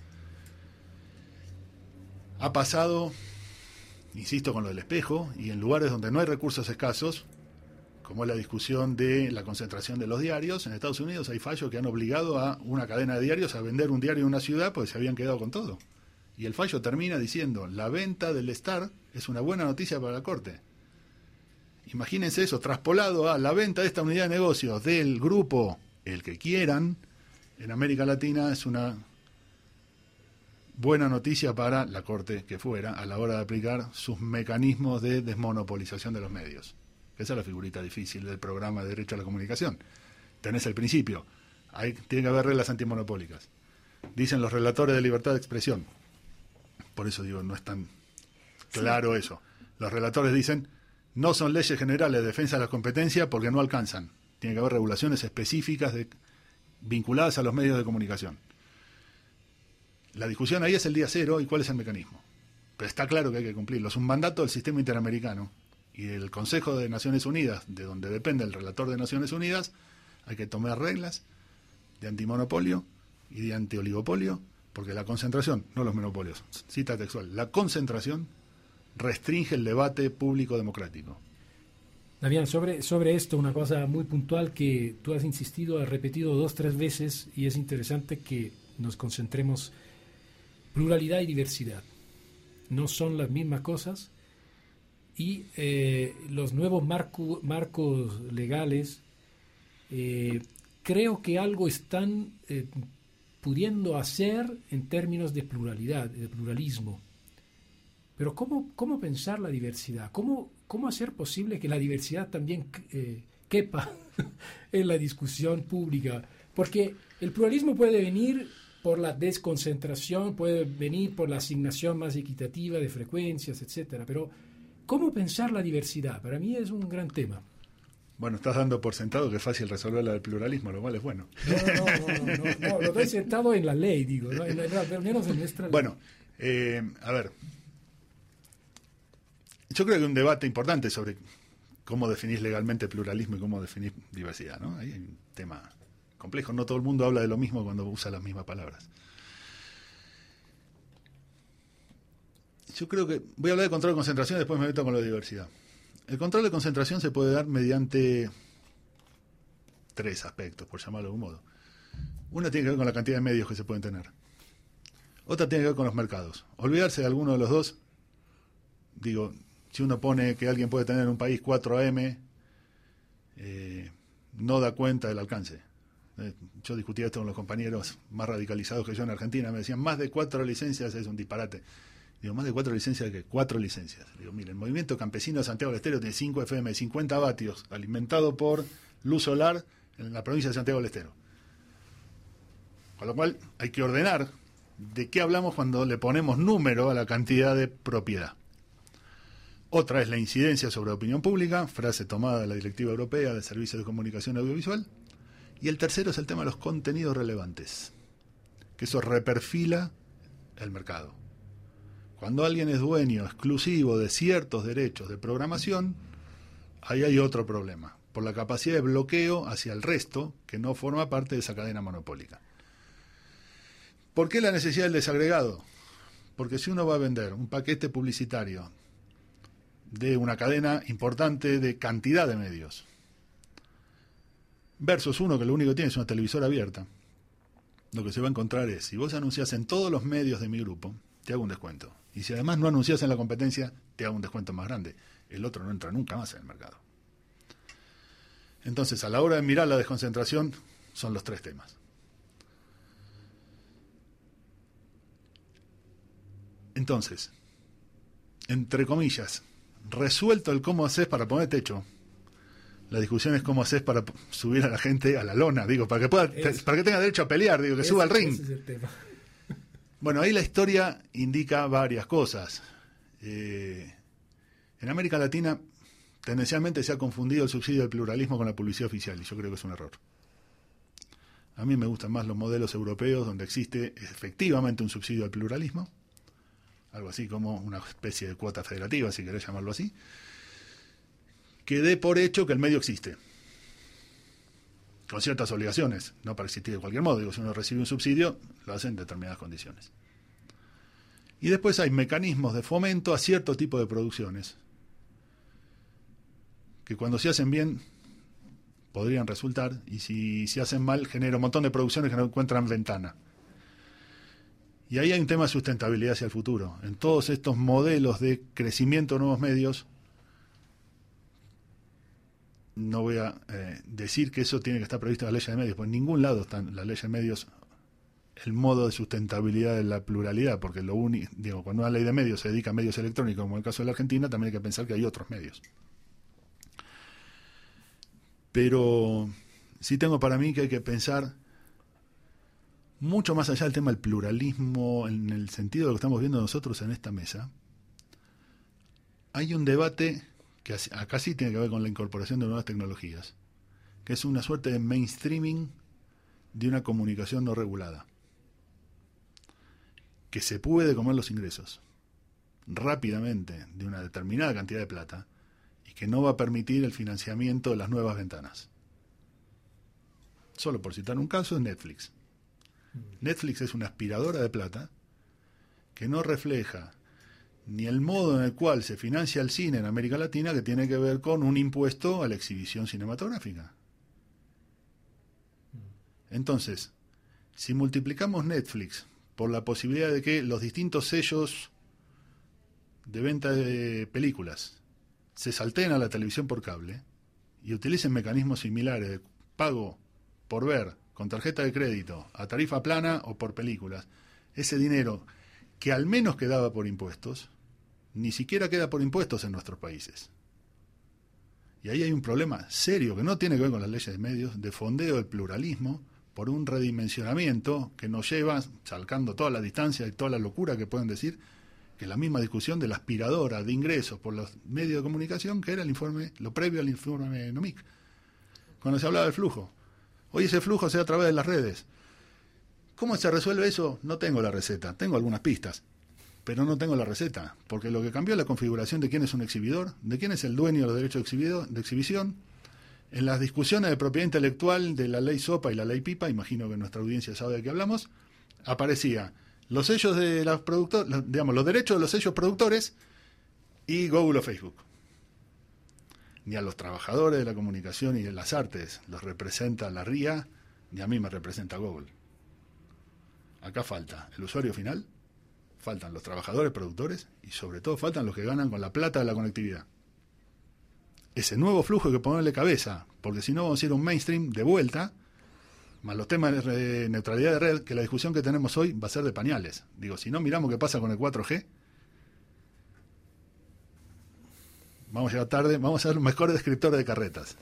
Ha pasado, insisto, con lo del espejo, y en lugares donde no hay recursos escasos, como es la discusión de la concentración de los diarios, en Estados Unidos hay fallos que han obligado a una cadena de diarios a vender un diario en una ciudad porque se habían quedado con todo. Y el fallo termina diciendo, la venta del Star es una buena noticia para la Corte. Imagínense eso, traspolado a la venta de esta unidad de negocios del grupo, el que quieran, en América Latina es una buena noticia para la Corte que fuera a la hora de aplicar sus mecanismos de desmonopolización de los medios. Esa es la figurita difícil del programa de Derecho a la Comunicación. Tenés el principio, tiene que haber reglas antimonopólicas. Dicen los relatores de libertad de expresión. Por eso digo, no es tan claro eso. Los relatores dicen, no son leyes generales de defensa de la competencia porque no alcanzan. Tiene que haber regulaciones específicas vinculadas a los medios de comunicación. La discusión ahí es el día cero y cuál es el mecanismo. Pero está claro que hay que cumplirlo. Es un mandato del sistema interamericano y del Consejo de Naciones Unidas, de donde depende el relator de Naciones Unidas. Hay que tomar reglas de antimonopolio y de antioligopolio, porque la concentración, no los monopolios, cita textual, la concentración restringe el debate público democrático. Damián, sobre esto, una cosa muy puntual que tú has insistido, has repetido 2 o 3 veces, y es interesante que nos concentremos. Pluralidad y diversidad no son las mismas cosas, y los nuevos marcos legales creo que algo están pudiendo hacer en términos de pluralidad, de pluralismo. Pero ¿cómo pensar la diversidad? ¿Cómo hacer posible que la diversidad también quepa en la discusión pública? Porque el pluralismo puede venir por la desconcentración, puede venir por la asignación más equitativa de frecuencias, etcétera. Pero, ¿cómo pensar la diversidad? Para mí es un gran tema. Bueno, estás dando por sentado que es fácil resolver la del pluralismo, lo cual es bueno. No, lo doy sentado en la ley, digo, ¿no? Al menos en nuestra ley. Bueno, a ver, yo creo que hay un debate importante sobre cómo definís legalmente pluralismo y cómo definís diversidad, ¿no? Ahí hay un tema complejo, no todo el mundo habla de lo mismo cuando usa las mismas palabras. Yo creo que voy a hablar de control de concentración y después me meto con la diversidad. El control de concentración se puede dar mediante 3 aspectos, por llamarlo de algún modo. Una tiene que ver con la cantidad de medios que se pueden tener. Otra tiene que ver con los mercados. Olvidarse de alguno de los dos, digo, si uno pone que alguien puede tener en un país 4 AM, no da cuenta del alcance. Yo discutía esto con los compañeros más radicalizados que yo en Argentina, me decían, más de 4 licencias es un disparate. Digo, más de 4 licencias, ¿qué? 4 licencias. Digo, mire, el movimiento campesino de Santiago del Estero tiene 5 FM, 50 vatios, alimentado por luz solar en la provincia de Santiago del Estero. Con lo cual, hay que ordenar de qué hablamos cuando le ponemos número a la cantidad de propiedad. Otra es la incidencia sobre la opinión pública, frase tomada de la Directiva Europea de Servicios de Comunicación Audiovisual. Y el tercero es el tema de los contenidos relevantes, que eso reperfila el mercado. Cuando alguien es dueño exclusivo de ciertos derechos de programación, ahí hay otro problema, por la capacidad de bloqueo hacia el resto que no forma parte de esa cadena monopólica. ¿Por qué la necesidad del desagregado? Porque si uno va a vender un paquete publicitario de una cadena importante de cantidad de medios, versus uno que lo único que tiene es una televisora abierta, lo que se va a encontrar es, si vos anunciás en todos los medios de mi grupo, te hago un descuento. Y si además no anunciás en la competencia, te hago un descuento más grande. El otro no entra nunca más en el mercado. Entonces, a la hora de mirar la desconcentración, son los 3 temas. Entonces, entre comillas, resuelto el cómo haces para poner techo, la discusión es cómo haces para subir a la gente a la lona, digo, para que tenga derecho a pelear, digo, que suba al ring. Ese es el tema. Bueno, ahí la historia indica varias cosas. En América Latina, tendencialmente se ha confundido el subsidio del pluralismo con la publicidad oficial, y yo creo que es un error. A mí me gustan más los modelos europeos donde existe efectivamente un subsidio al pluralismo, algo así como una especie de cuota federativa, si querés llamarlo así, que dé por hecho que el medio existe, con ciertas obligaciones, no para existir de cualquier modo. Digo, si uno recibe un subsidio, lo hace en determinadas condiciones. Y después hay mecanismos de fomento a cierto tipo de producciones, que cuando se hacen bien podrían resultar, y si se hacen mal, genera un montón de producciones que no encuentran ventana. Y ahí hay un tema de sustentabilidad hacia el futuro. En todos estos modelos de crecimiento de nuevos medios, no voy a decir que eso tiene que estar previsto en la ley de medios, porque en ningún lado está en la ley de medios el modo de sustentabilidad de la pluralidad, porque cuando una ley de medios se dedica a medios electrónicos, como en el caso de la Argentina, también hay que pensar que hay otros medios. Pero sí tengo para mí que hay que pensar mucho más allá del tema del pluralismo, en el sentido de lo que estamos viendo nosotros en esta mesa. Hay un debate que acá sí tiene que ver con la incorporación de nuevas tecnologías, que es una suerte de mainstreaming de una comunicación no regulada, que se puede comer los ingresos rápidamente de una determinada cantidad de plata y que no va a permitir el financiamiento de las nuevas ventanas. Solo por citar un caso, es Netflix. Netflix es una aspiradora de plata que no refleja ni el modo en el cual se financia el cine en América Latina, que tiene que ver con un impuesto a la exhibición cinematográfica. Entonces, si multiplicamos Netflix por la posibilidad de que los distintos sellos de venta de películas se salteen a la televisión por cable y utilicen mecanismos similares de pago por ver con tarjeta de crédito a tarifa plana o por películas, ese dinero que al menos quedaba por impuestos, ni siquiera queda por impuestos en nuestros países. Y ahí hay un problema serio que no tiene que ver con las leyes de medios, de fondeo del pluralismo, por un redimensionamiento que nos lleva, salcando toda la distancia y toda la locura que pueden decir, que la misma discusión de la aspiradora de ingresos por los medios de comunicación, que era el informe, lo previo al informe NOMIC, cuando se hablaba del flujo. Hoy ese flujo se da a través de las redes. ¿Cómo se resuelve eso? No tengo la receta, tengo algunas pistas, pero no tengo la receta, porque lo que cambió es la configuración de quién es un exhibidor, de quién es el dueño de los derechos de exhibición. En las discusiones de propiedad intelectual de la ley SOPA y la ley PIPA, imagino que nuestra audiencia sabe de qué hablamos, aparecía los sellos de los productores, digamos, los derechos de los sellos productores y Google o Facebook. Ni a los trabajadores de la comunicación y de las artes los representa la RIA, ni a mí me representa Google. Acá falta el usuario final, faltan los trabajadores productores y sobre todo faltan los que ganan con la plata de la conectividad. Ese nuevo flujo hay que ponerle cabeza, porque si no vamos a ir a un mainstream de vuelta, más los temas de neutralidad de red, que la discusión que tenemos hoy va a ser de pañales. Digo, si no miramos qué pasa con el 4G, vamos a llegar tarde, vamos a ser mejor descriptores de carretas.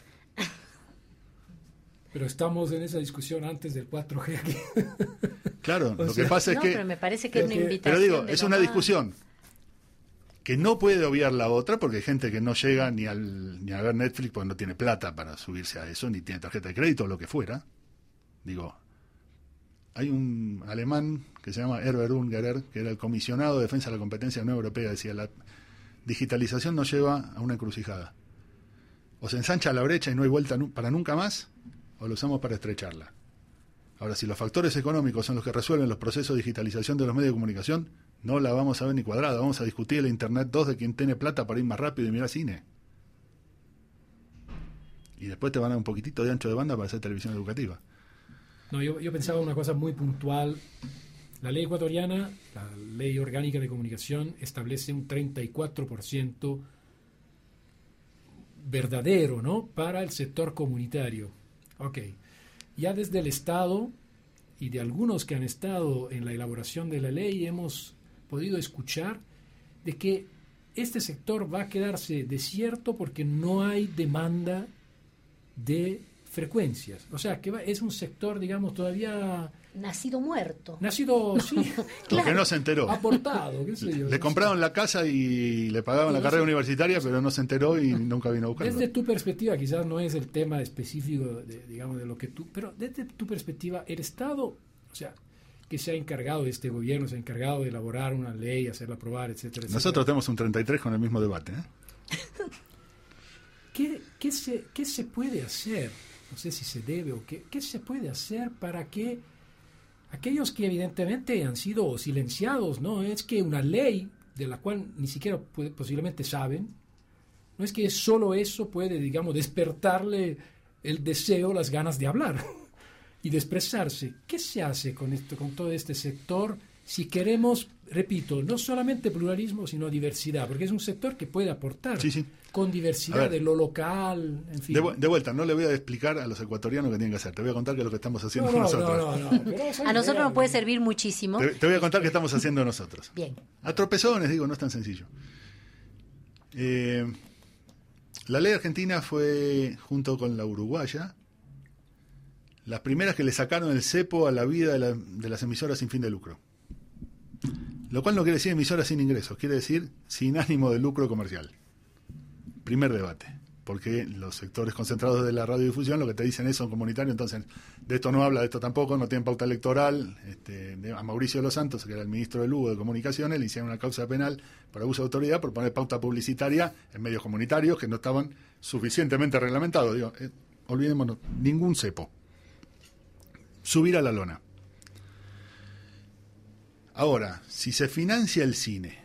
Pero estamos en esa discusión antes del 4G aquí. Claro, lo que pasa es que... Pero me parece que es una invitación. Pero digo, es una discusión que no puede obviar la otra, porque hay gente que no llega ni a ver Netflix porque no tiene plata para subirse a eso, ni tiene tarjeta de crédito o lo que fuera. Digo, hay un alemán que se llama Herbert Ungerer, que era el comisionado de defensa de la competencia de la Unión Europea, decía, la digitalización nos lleva a una encrucijada. O se ensancha la brecha y no hay vuelta para nunca más, o lo usamos para estrecharla. Ahora, si los factores económicos son los que resuelven los procesos de digitalización de los medios de comunicación, no la vamos a ver ni cuadrada. Vamos a discutir el Internet 2 de quien tiene plata para ir más rápido y mirar cine. Y después te van a dar un poquitito de ancho de banda para hacer televisión educativa. No, yo pensaba una cosa muy puntual. La ley ecuatoriana, la ley orgánica de comunicación, establece un 34% verdadero, ¿no?, para el sector comunitario. Ok. Ya desde el Estado y de algunos que han estado en la elaboración de la ley hemos podido escuchar de que este sector va a quedarse desierto porque no hay demanda de frecuencias. O sea, que es un sector, digamos, todavía... Nacido muerto. Nacido, sí. Claro. Que no se enteró. Aportado, qué sé yo. Le compraron la casa y le pagaban la carrera universitaria, pero no se enteró y nunca vino a buscarlo. Desde tu perspectiva, quizás no es el tema específico, digamos, de lo que tú... Pero desde tu perspectiva, el Estado, o sea, que se ha encargado, este gobierno se ha encargado de elaborar una ley, hacerla aprobar, etcétera, etcétera. Nosotros tenemos un 33 con el mismo debate, ¿Qué se puede hacer? No sé si se debe o qué se puede hacer para que aquellos que evidentemente han sido silenciados, no es que una ley de la cual ni siquiera posiblemente saben, no es que solo eso puede, digamos, despertarle el deseo, las ganas de hablar y de expresarse. ¿Qué se hace con esto, con todo este sector, si queremos, repito, no solamente pluralismo, sino diversidad? Porque es un sector que puede aportar. Sí. Con diversidad de lo local, en fin. De vuelta, no le voy a explicar a los ecuatorianos qué tienen que hacer. Te voy a contar qué es lo que estamos haciendo nosotros. No. A nosotros nos puede servir muchísimo. Te voy a contar qué estamos haciendo nosotros. Bien. A tropezones, digo, no es tan sencillo. La ley argentina fue, junto con la uruguaya, las primeras que le sacaron el cepo a la vida de las emisoras sin fin de lucro. Lo cual no quiere decir emisoras sin ingresos, quiere decir sin ánimo de lucro comercial. Primer debate, porque los sectores concentrados de la radiodifusión lo que te dicen es son comunitarios, entonces de esto no habla, de esto tampoco, no tienen pauta electoral. A Mauricio de los Santos, que era el ministro de Lugo de Comunicaciones, le hicieron una causa penal por abuso de autoridad por poner pauta publicitaria en medios comunitarios que no estaban suficientemente reglamentados. Digo, olvidémonos, ningún cepo. Subir a la lona. Ahora, si se financia el cine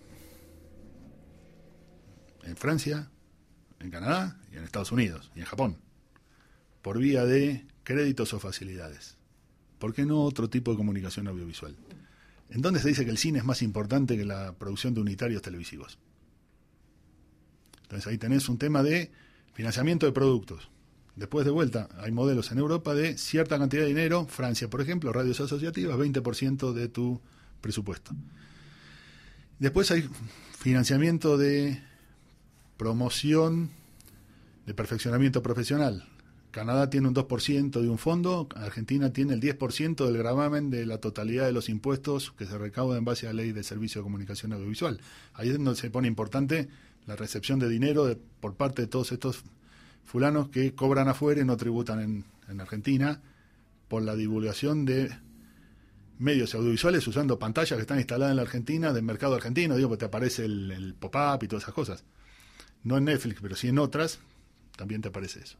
en Francia, en Canadá y en Estados Unidos y en Japón, por vía de créditos o facilidades, ¿por qué no otro tipo de comunicación audiovisual? ¿En dónde se dice que el cine es más importante que la producción de unitarios televisivos? Entonces ahí tenés un tema de financiamiento de productos. Después, de vuelta, hay modelos en Europa de cierta cantidad de dinero. Francia, por ejemplo, radios asociativas, 20% de tu presupuesto. Después hay financiamiento de promoción, de perfeccionamiento profesional, Canadá tiene un 2% de un fondo, Argentina tiene el 10% del gravamen de la totalidad de los impuestos que se recaudan en base a la ley de servicio de comunicación audiovisual. Ahí es donde se pone importante la recepción de dinero por parte de todos estos fulanos que cobran afuera y no tributan en Argentina por la divulgación de medios audiovisuales usando pantallas que están instaladas en la Argentina, del mercado argentino, digo, porque te aparece el pop-up y todas esas cosas. No en Netflix, pero sí en otras, también te aparece eso.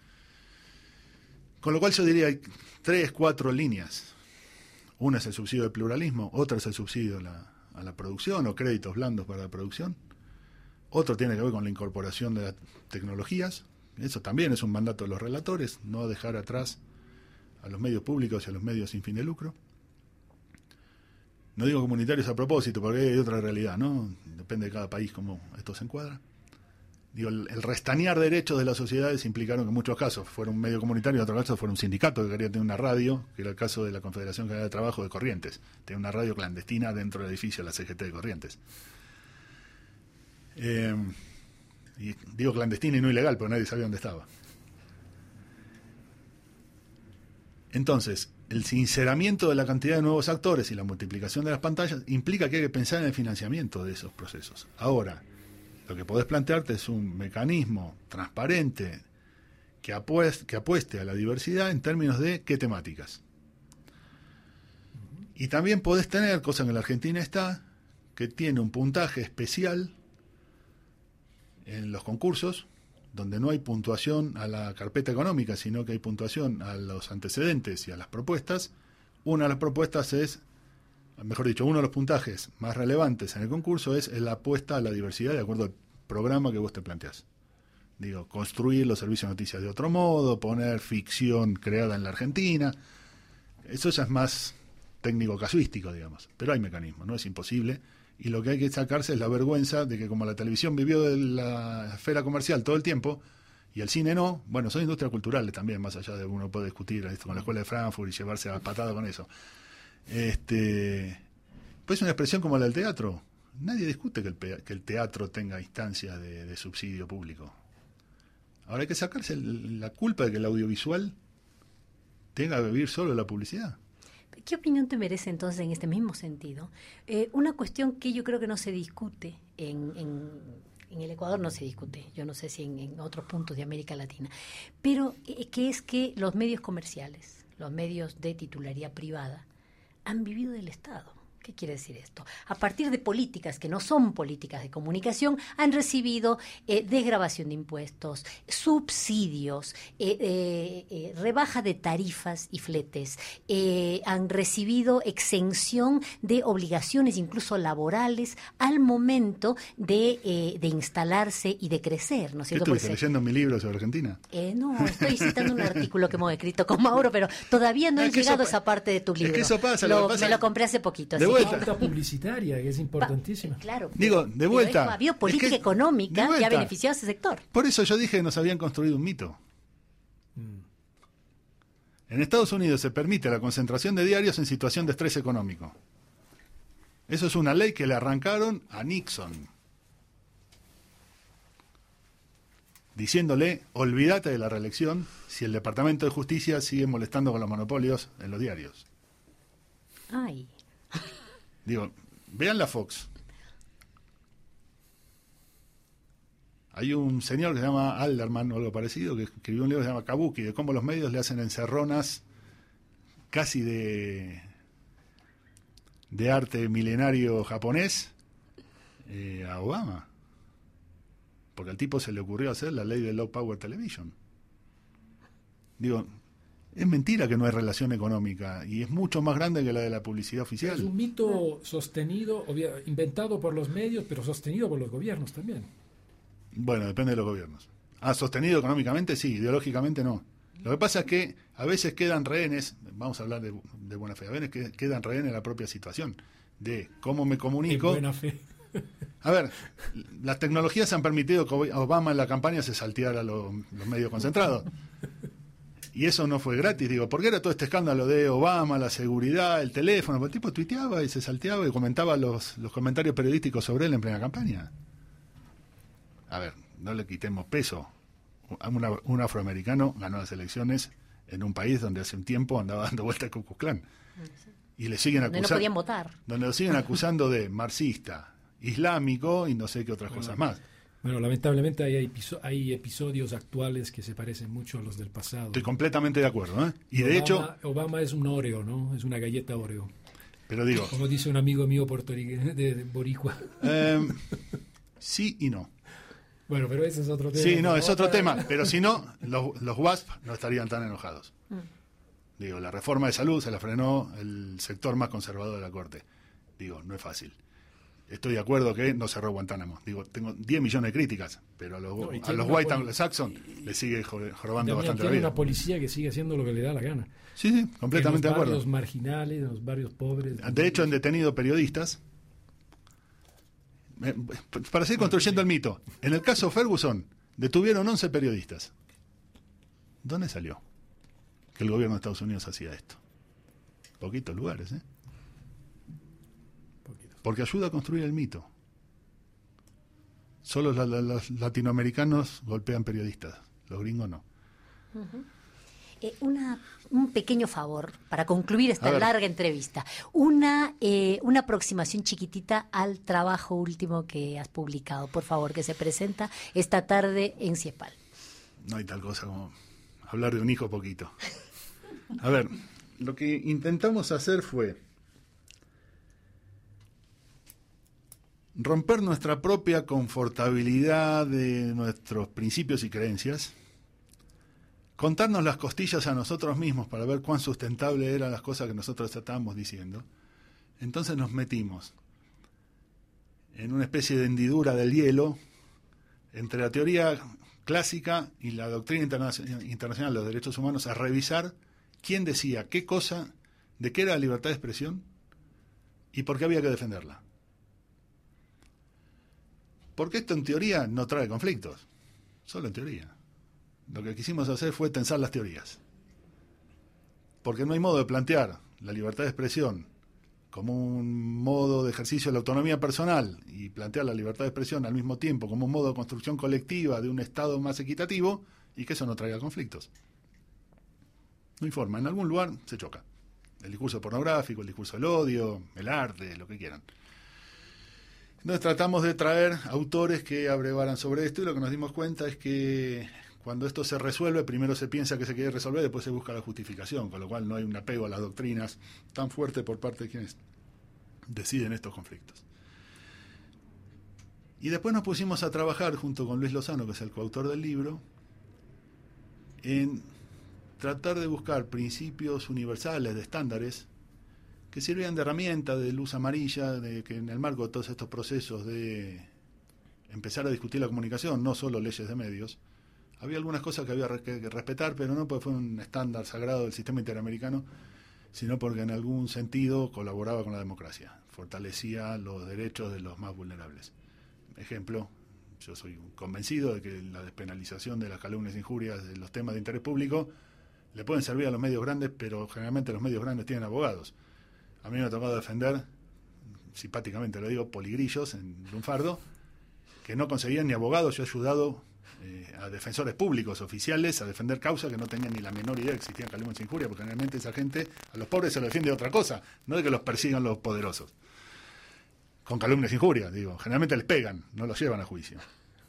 Con lo cual yo diría hay 3, 4 líneas. Una es el subsidio del pluralismo, otra es el subsidio a la producción o créditos blandos para la producción. Otro tiene que ver con la incorporación de las tecnologías. Eso también es un mandato de los relatores, no dejar atrás a los medios públicos y a los medios sin fin de lucro. No digo comunitarios a propósito, porque hay otra realidad, ¿no? Depende de cada país cómo esto se encuadra. Digo, el restañar derechos de las sociedades implicaron que en muchos casos fuera un medio comunitario, en otros casos fuera un sindicato que quería tener una radio, que era el caso de la Confederación General de Trabajo de Corrientes, tenía una radio clandestina dentro del edificio de la CGT de Corrientes. Y digo clandestina y no ilegal, porque nadie sabía dónde estaba. Entonces, el sinceramiento de la cantidad de nuevos actores y la multiplicación de las pantallas implica que hay que pensar en el financiamiento de esos procesos. Ahora, lo que podés plantearte es un mecanismo transparente que apueste a la diversidad en términos de qué temáticas. Y también podés tener, cosa que en la Argentina está, que tiene un puntaje especial en los concursos, donde no hay puntuación a la carpeta económica, sino que hay puntuación a los antecedentes y a las propuestas. Una de las propuestas es, mejor dicho, uno de los puntajes más relevantes en el concurso es la apuesta a la diversidad de acuerdo al programa que vos te planteás. Digo, construir los servicios de noticias de otro modo, poner ficción creada en la Argentina. Eso ya es más técnico-casuístico, digamos. Pero hay mecanismos, no es imposible. Y lo que hay que sacarse es la vergüenza de que como la televisión vivió de la esfera comercial todo el tiempo y el cine no, bueno, son industrias culturales también, más allá de uno puede discutir esto con la Escuela de Frankfurt y llevarse a la patada con eso. Pues una expresión como la del teatro. Nadie discute que el teatro tenga instancias de subsidio público. Ahora hay que sacarse la culpa de que el audiovisual tenga que vivir solo de la publicidad. ¿Qué opinión te merece entonces en este mismo sentido? Una cuestión que yo creo que no se discute en el Ecuador, no se discute, yo no sé si en otros puntos de América Latina, pero que es que los medios comerciales, los medios de titularidad privada, han vivido del Estado. ¿Qué quiere decir esto? A partir de políticas que no son políticas de comunicación, han recibido desgravación de impuestos, subsidios, rebaja de tarifas y fletes, han recibido exención de obligaciones, incluso laborales, al momento de instalarse y de crecer, ¿no es cierto? ¿Qué estuviste leyendo mi libro sobre Argentina? No, estoy citando un artículo que hemos escrito con Mauro, pero todavía no he llegado a esa parte de tu libro. Es que eso pasa, me lo compré hace poquito. Falta publicitaria, que es importantísima. Claro. Digo, de vuelta. Había política económica que ha beneficiado a ese sector. Por eso yo dije que nos habían construido un mito. En Estados Unidos se permite la concentración de diarios en situación de estrés económico. Eso es una ley que le arrancaron a Nixon, diciéndole, olvídate de la reelección si el Departamento de Justicia sigue molestando con los monopolios en los diarios. Ay. Digo, vean la Fox. Hay un señor que se llama Alderman o algo parecido, que escribió un libro que se llama Kabuki, de cómo los medios le hacen encerronas casi de arte milenario japonés a Obama. Porque al tipo se le ocurrió hacer la ley de Low Power Television. Digo, es mentira que no hay relación económica y es mucho más grande que la de la publicidad oficial. Es un mito sostenido, inventado por los medios, pero sostenido por los gobiernos también. Bueno, depende de los gobiernos. Sostenido económicamente sí, ideológicamente no. Lo que pasa es que a veces quedan rehenes, vamos a hablar de buena fe, a veces quedan rehenes en la propia situación, de cómo me comunico. De buena fe. A ver, las tecnologías han permitido que Obama en la campaña se salteara los medios concentrados. Y eso no fue gratis, digo, porque era todo este escándalo de Obama, la seguridad, el teléfono, el tipo tuiteaba y se salteaba y comentaba los comentarios periodísticos sobre él en plena campaña. A ver, no le quitemos peso. un afroamericano ganó las elecciones en un país donde hace un tiempo andaba dando vuelta el Ku Klux Klan. Y le siguen acusando. No podían votar. Donde lo siguen acusando de marxista, islámico y no sé qué otras cosas más. Bueno, lamentablemente hay episodios actuales que se parecen mucho a los del pasado. Estoy completamente de acuerdo, ¿eh? Y de hecho... Obama es un Oreo, ¿no? Es una galleta Oreo. Pero digo... Como dice un amigo mío puertorriqueño de Boricua. Sí y no. Bueno, pero ese es otro tema. Sí, no, es otro tema. Pero si no, los WASP no estarían tan enojados. Digo, la reforma de salud se la frenó el sector más conservador de la Corte. Digo, no es fácil. Estoy de acuerdo que no cerró Guantánamo. Digo, tengo 10 millones de críticas, pero a los white anglo-saxon les sigue jorobando bastante la vida. Tiene una policía que sigue haciendo lo que le da la gana. Sí, completamente de acuerdo. En los barrios marginales, en los barrios pobres. De hecho, han detenido periodistas. Para seguir construyendo el mito, en el caso Ferguson, detuvieron 11 periodistas. ¿Dónde salió que el gobierno de Estados Unidos hacía esto? Poquitos lugares, ¿eh? Porque ayuda a construir el mito. Solo los latinoamericanos golpean periodistas, los gringos no. Un pequeño favor para concluir esta larga entrevista. Una aproximación chiquitita al trabajo último que has publicado, por favor, que se presenta esta tarde en CIEPAL. No hay tal cosa como hablar de un hijo poquito. A ver, lo que intentamos hacer fue romper nuestra propia confortabilidad de nuestros principios y creencias, contarnos las costillas a nosotros mismos para ver cuán sustentables eran las cosas que nosotros estábamos diciendo. Entonces nos metimos en una especie de hendidura del hielo entre la teoría clásica y la doctrina internacional de los derechos humanos a revisar quién decía qué cosa, de qué era la libertad de expresión y por qué había que defenderla. Porque esto en teoría no trae conflictos, solo en teoría. Lo que quisimos hacer fue tensar las teorías. Porque no hay modo de plantear la libertad de expresión como un modo de ejercicio de la autonomía personal y plantear la libertad de expresión al mismo tiempo como un modo de construcción colectiva de un Estado más equitativo y que eso no traiga conflictos. No hay forma. En algún lugar se choca. El discurso pornográfico, el discurso del odio, el arte, lo que quieran. Entonces tratamos de traer autores que abrevaran sobre esto y lo que nos dimos cuenta es que cuando esto se resuelve, primero se piensa que se quiere resolver, después se busca la justificación, con lo cual no hay un apego a las doctrinas tan fuerte por parte de quienes deciden estos conflictos. Y después nos pusimos a trabajar junto con Luis Lozano, que es el coautor del libro, en tratar de buscar principios universales, de estándares, que sirvieran de herramienta, de luz amarilla, de que en el marco de todos estos procesos de empezar a discutir la comunicación, no solo leyes de medios, había algunas cosas que había que respetar, pero no porque fue un estándar sagrado del sistema interamericano, sino porque en algún sentido colaboraba con la democracia, fortalecía los derechos de los más vulnerables. Ejemplo, yo soy convencido de que la despenalización de las calumnias e injurias de los temas de interés público le pueden servir a los medios grandes, pero generalmente los medios grandes tienen abogados. A mí me ha tocado defender, simpáticamente lo digo, poligrillos en Lunfardo, que no conseguían ni abogados. Yo he ayudado a defensores públicos, oficiales, a defender causas que no tenían ni la menor idea que existían calumnias e injurias, porque generalmente esa gente, a los pobres se los defiende de otra cosa, no de que los persigan los poderosos. Con calumnias e injurias, digo, generalmente les pegan, no los llevan a juicio.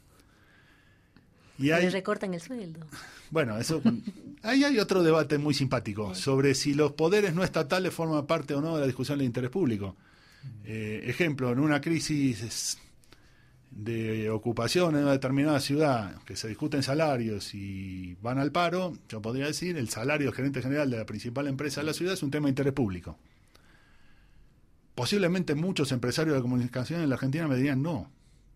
Y les recortan el sueldo. Bueno, eso. Ahí hay otro debate muy simpático sobre si los poderes no estatales forman parte o no de la discusión del interés público. Ejemplo, en una crisis de ocupación en una determinada ciudad, que se discuten salarios y van al paro, yo podría decir, el salario del gerente general de la principal empresa de la ciudad es un tema de interés público. Posiblemente muchos empresarios de la comunicación en la Argentina me dirían no.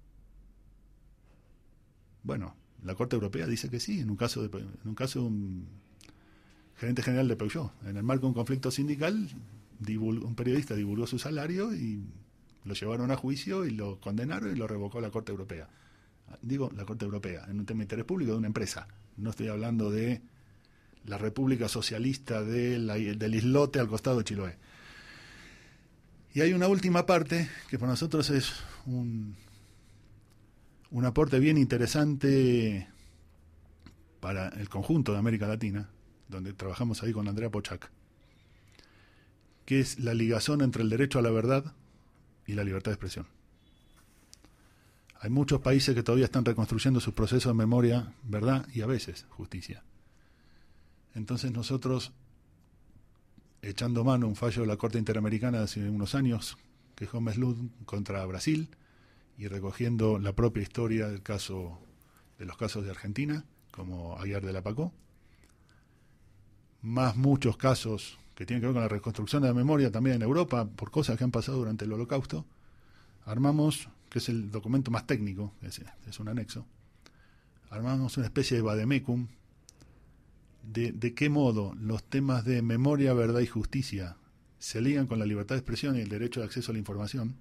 Bueno, la Corte Europea dice que sí, en un caso de un gerente general de Peugeot. En el marco de un conflicto sindical, un periodista divulgó su salario y lo llevaron a juicio y lo condenaron y lo revocó la Corte Europea. Digo, la Corte Europea, en un tema de interés público de una empresa. No estoy hablando de la República Socialista del islote al costado de Chiloé. Y hay una última parte que para nosotros es un aporte bien interesante para el conjunto de América Latina, donde trabajamos ahí con Andrea Pochac, que es la ligazón entre el derecho a la verdad y la libertad de expresión. Hay muchos países que todavía están reconstruyendo sus procesos de memoria, verdad y a veces justicia. Entonces nosotros, echando mano a un fallo de la Corte Interamericana de hace unos años, que es Gomes Lund contra Brasil, y recogiendo la propia historia del caso, de los casos de Argentina, como Aguiar de la Pacó, más muchos casos que tienen que ver con la reconstrucción de la memoria también en Europa, por cosas que han pasado durante el Holocausto, armamos, que es el documento más técnico, es un anexo, armamos una especie de vademecum de qué modo los temas de memoria, verdad y justicia se ligan con la libertad de expresión y el derecho de acceso a la información,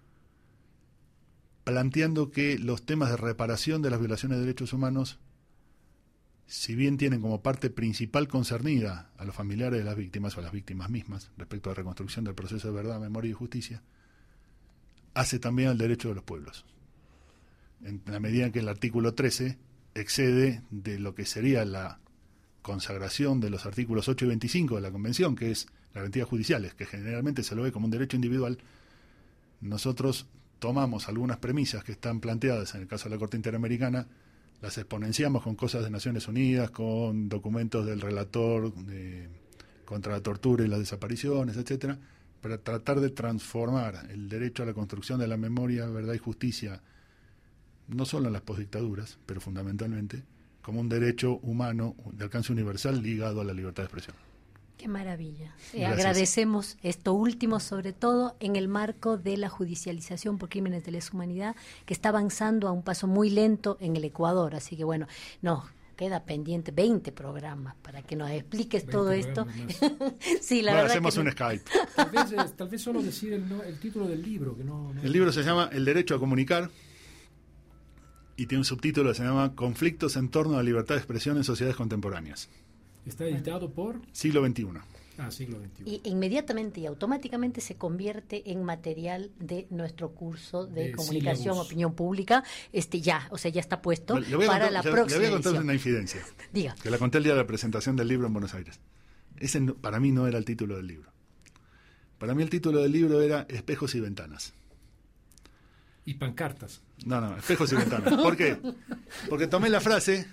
planteando que los temas de reparación de las violaciones de derechos humanos, si bien tienen como parte principal concernida a los familiares de las víctimas o a las víctimas mismas respecto a la reconstrucción del proceso de verdad, memoria y justicia, hace también al derecho de los pueblos. En la medida en que el artículo 13 excede de lo que sería la consagración de los artículos 8 y 25 de la Convención, que es las garantías judiciales, que generalmente se lo ve como un derecho individual, nosotros tomamos algunas premisas que están planteadas en el caso de la Corte Interamericana, las exponenciamos con cosas de Naciones Unidas, con documentos del relator contra la tortura y las desapariciones, etcétera, para tratar de transformar el derecho a la construcción de la memoria, verdad y justicia, no solo en las postdictaduras, pero fundamentalmente, como un derecho humano de alcance universal ligado a la libertad de expresión. Qué maravilla. Agradecemos esto último, sobre todo en el marco de la judicialización por crímenes de lesa humanidad, que está avanzando a un paso muy lento en el Ecuador. Así que bueno, nos queda pendiente 20 programas para que nos expliques todo esto. Sí, la verdad hacemos que un Skype. Tal vez solo decir el título del libro. Que no... El libro se llama El derecho a comunicar y tiene un subtítulo que se llama Conflictos en torno a la libertad de expresión en sociedades contemporáneas. Está editado por... Siglo XXI. Siglo XXI. Y inmediatamente y automáticamente se convierte en material de nuestro curso de comunicación, opinión pública. Ya está puesto para la próxima. Le voy a contar edición. una infidencia. Diga. Que la conté el día de la presentación del libro en Buenos Aires. Ese para mí no era el título del libro. Para mí el título del libro era Espejos y Ventanas. Y pancartas. No, espejos y ventanas. ¿Por qué? Porque tomé la frase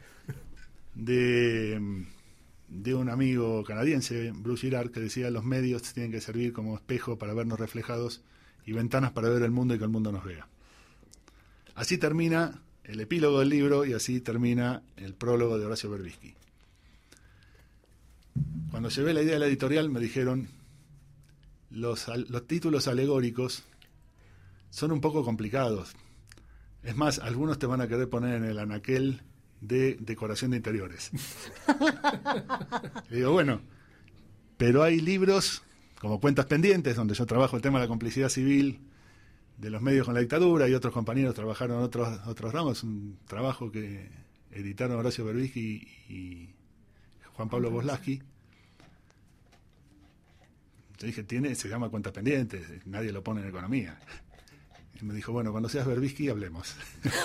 de un amigo canadiense, Bruce Girard, que decía: los medios tienen que servir como espejo para vernos reflejados y ventanas para ver el mundo y que el mundo nos vea. Así termina el epílogo del libro y así termina el prólogo de Horacio Berbisky. Cuando llevé la idea de la editorial me dijeron: los títulos alegóricos son un poco complicados. Es más, algunos te van a querer poner en el anaquel de decoración de interiores. Y digo, bueno, pero hay libros como Cuentas Pendientes, donde yo trabajo el tema de la complicidad civil de los medios con la dictadura, y otros compañeros trabajaron otros ramos, un trabajo que editaron Horacio Berbisky y Juan Pablo Boslaski. Yo dije, se llama Cuentas Pendientes, nadie lo pone en economía. Y me dijo, bueno, cuando seas Berbisky hablemos.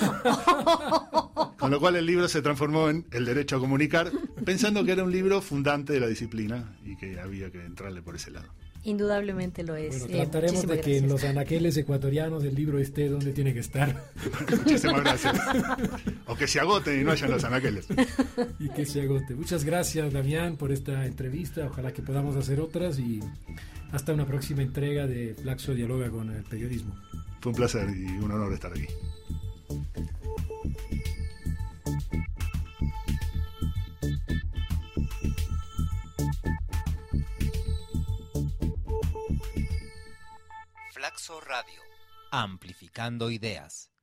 Con lo cual el libro se transformó en El derecho a comunicar, pensando que era un libro fundante de la disciplina y que había que entrarle por ese lado. Indudablemente lo es. Bueno, trataremos de que en los anaqueles ecuatorianos el libro esté donde tiene que estar. Muchísimas gracias. O que se agoten y no hayan los anaqueles. Y que se agote. Muchas gracias, Damián, por esta entrevista. Ojalá que podamos hacer otras y hasta una próxima entrega de Flaxo Dialoga con el Periodismo. Fue un placer y un honor estar aquí. Flaxo Radio, amplificando ideas.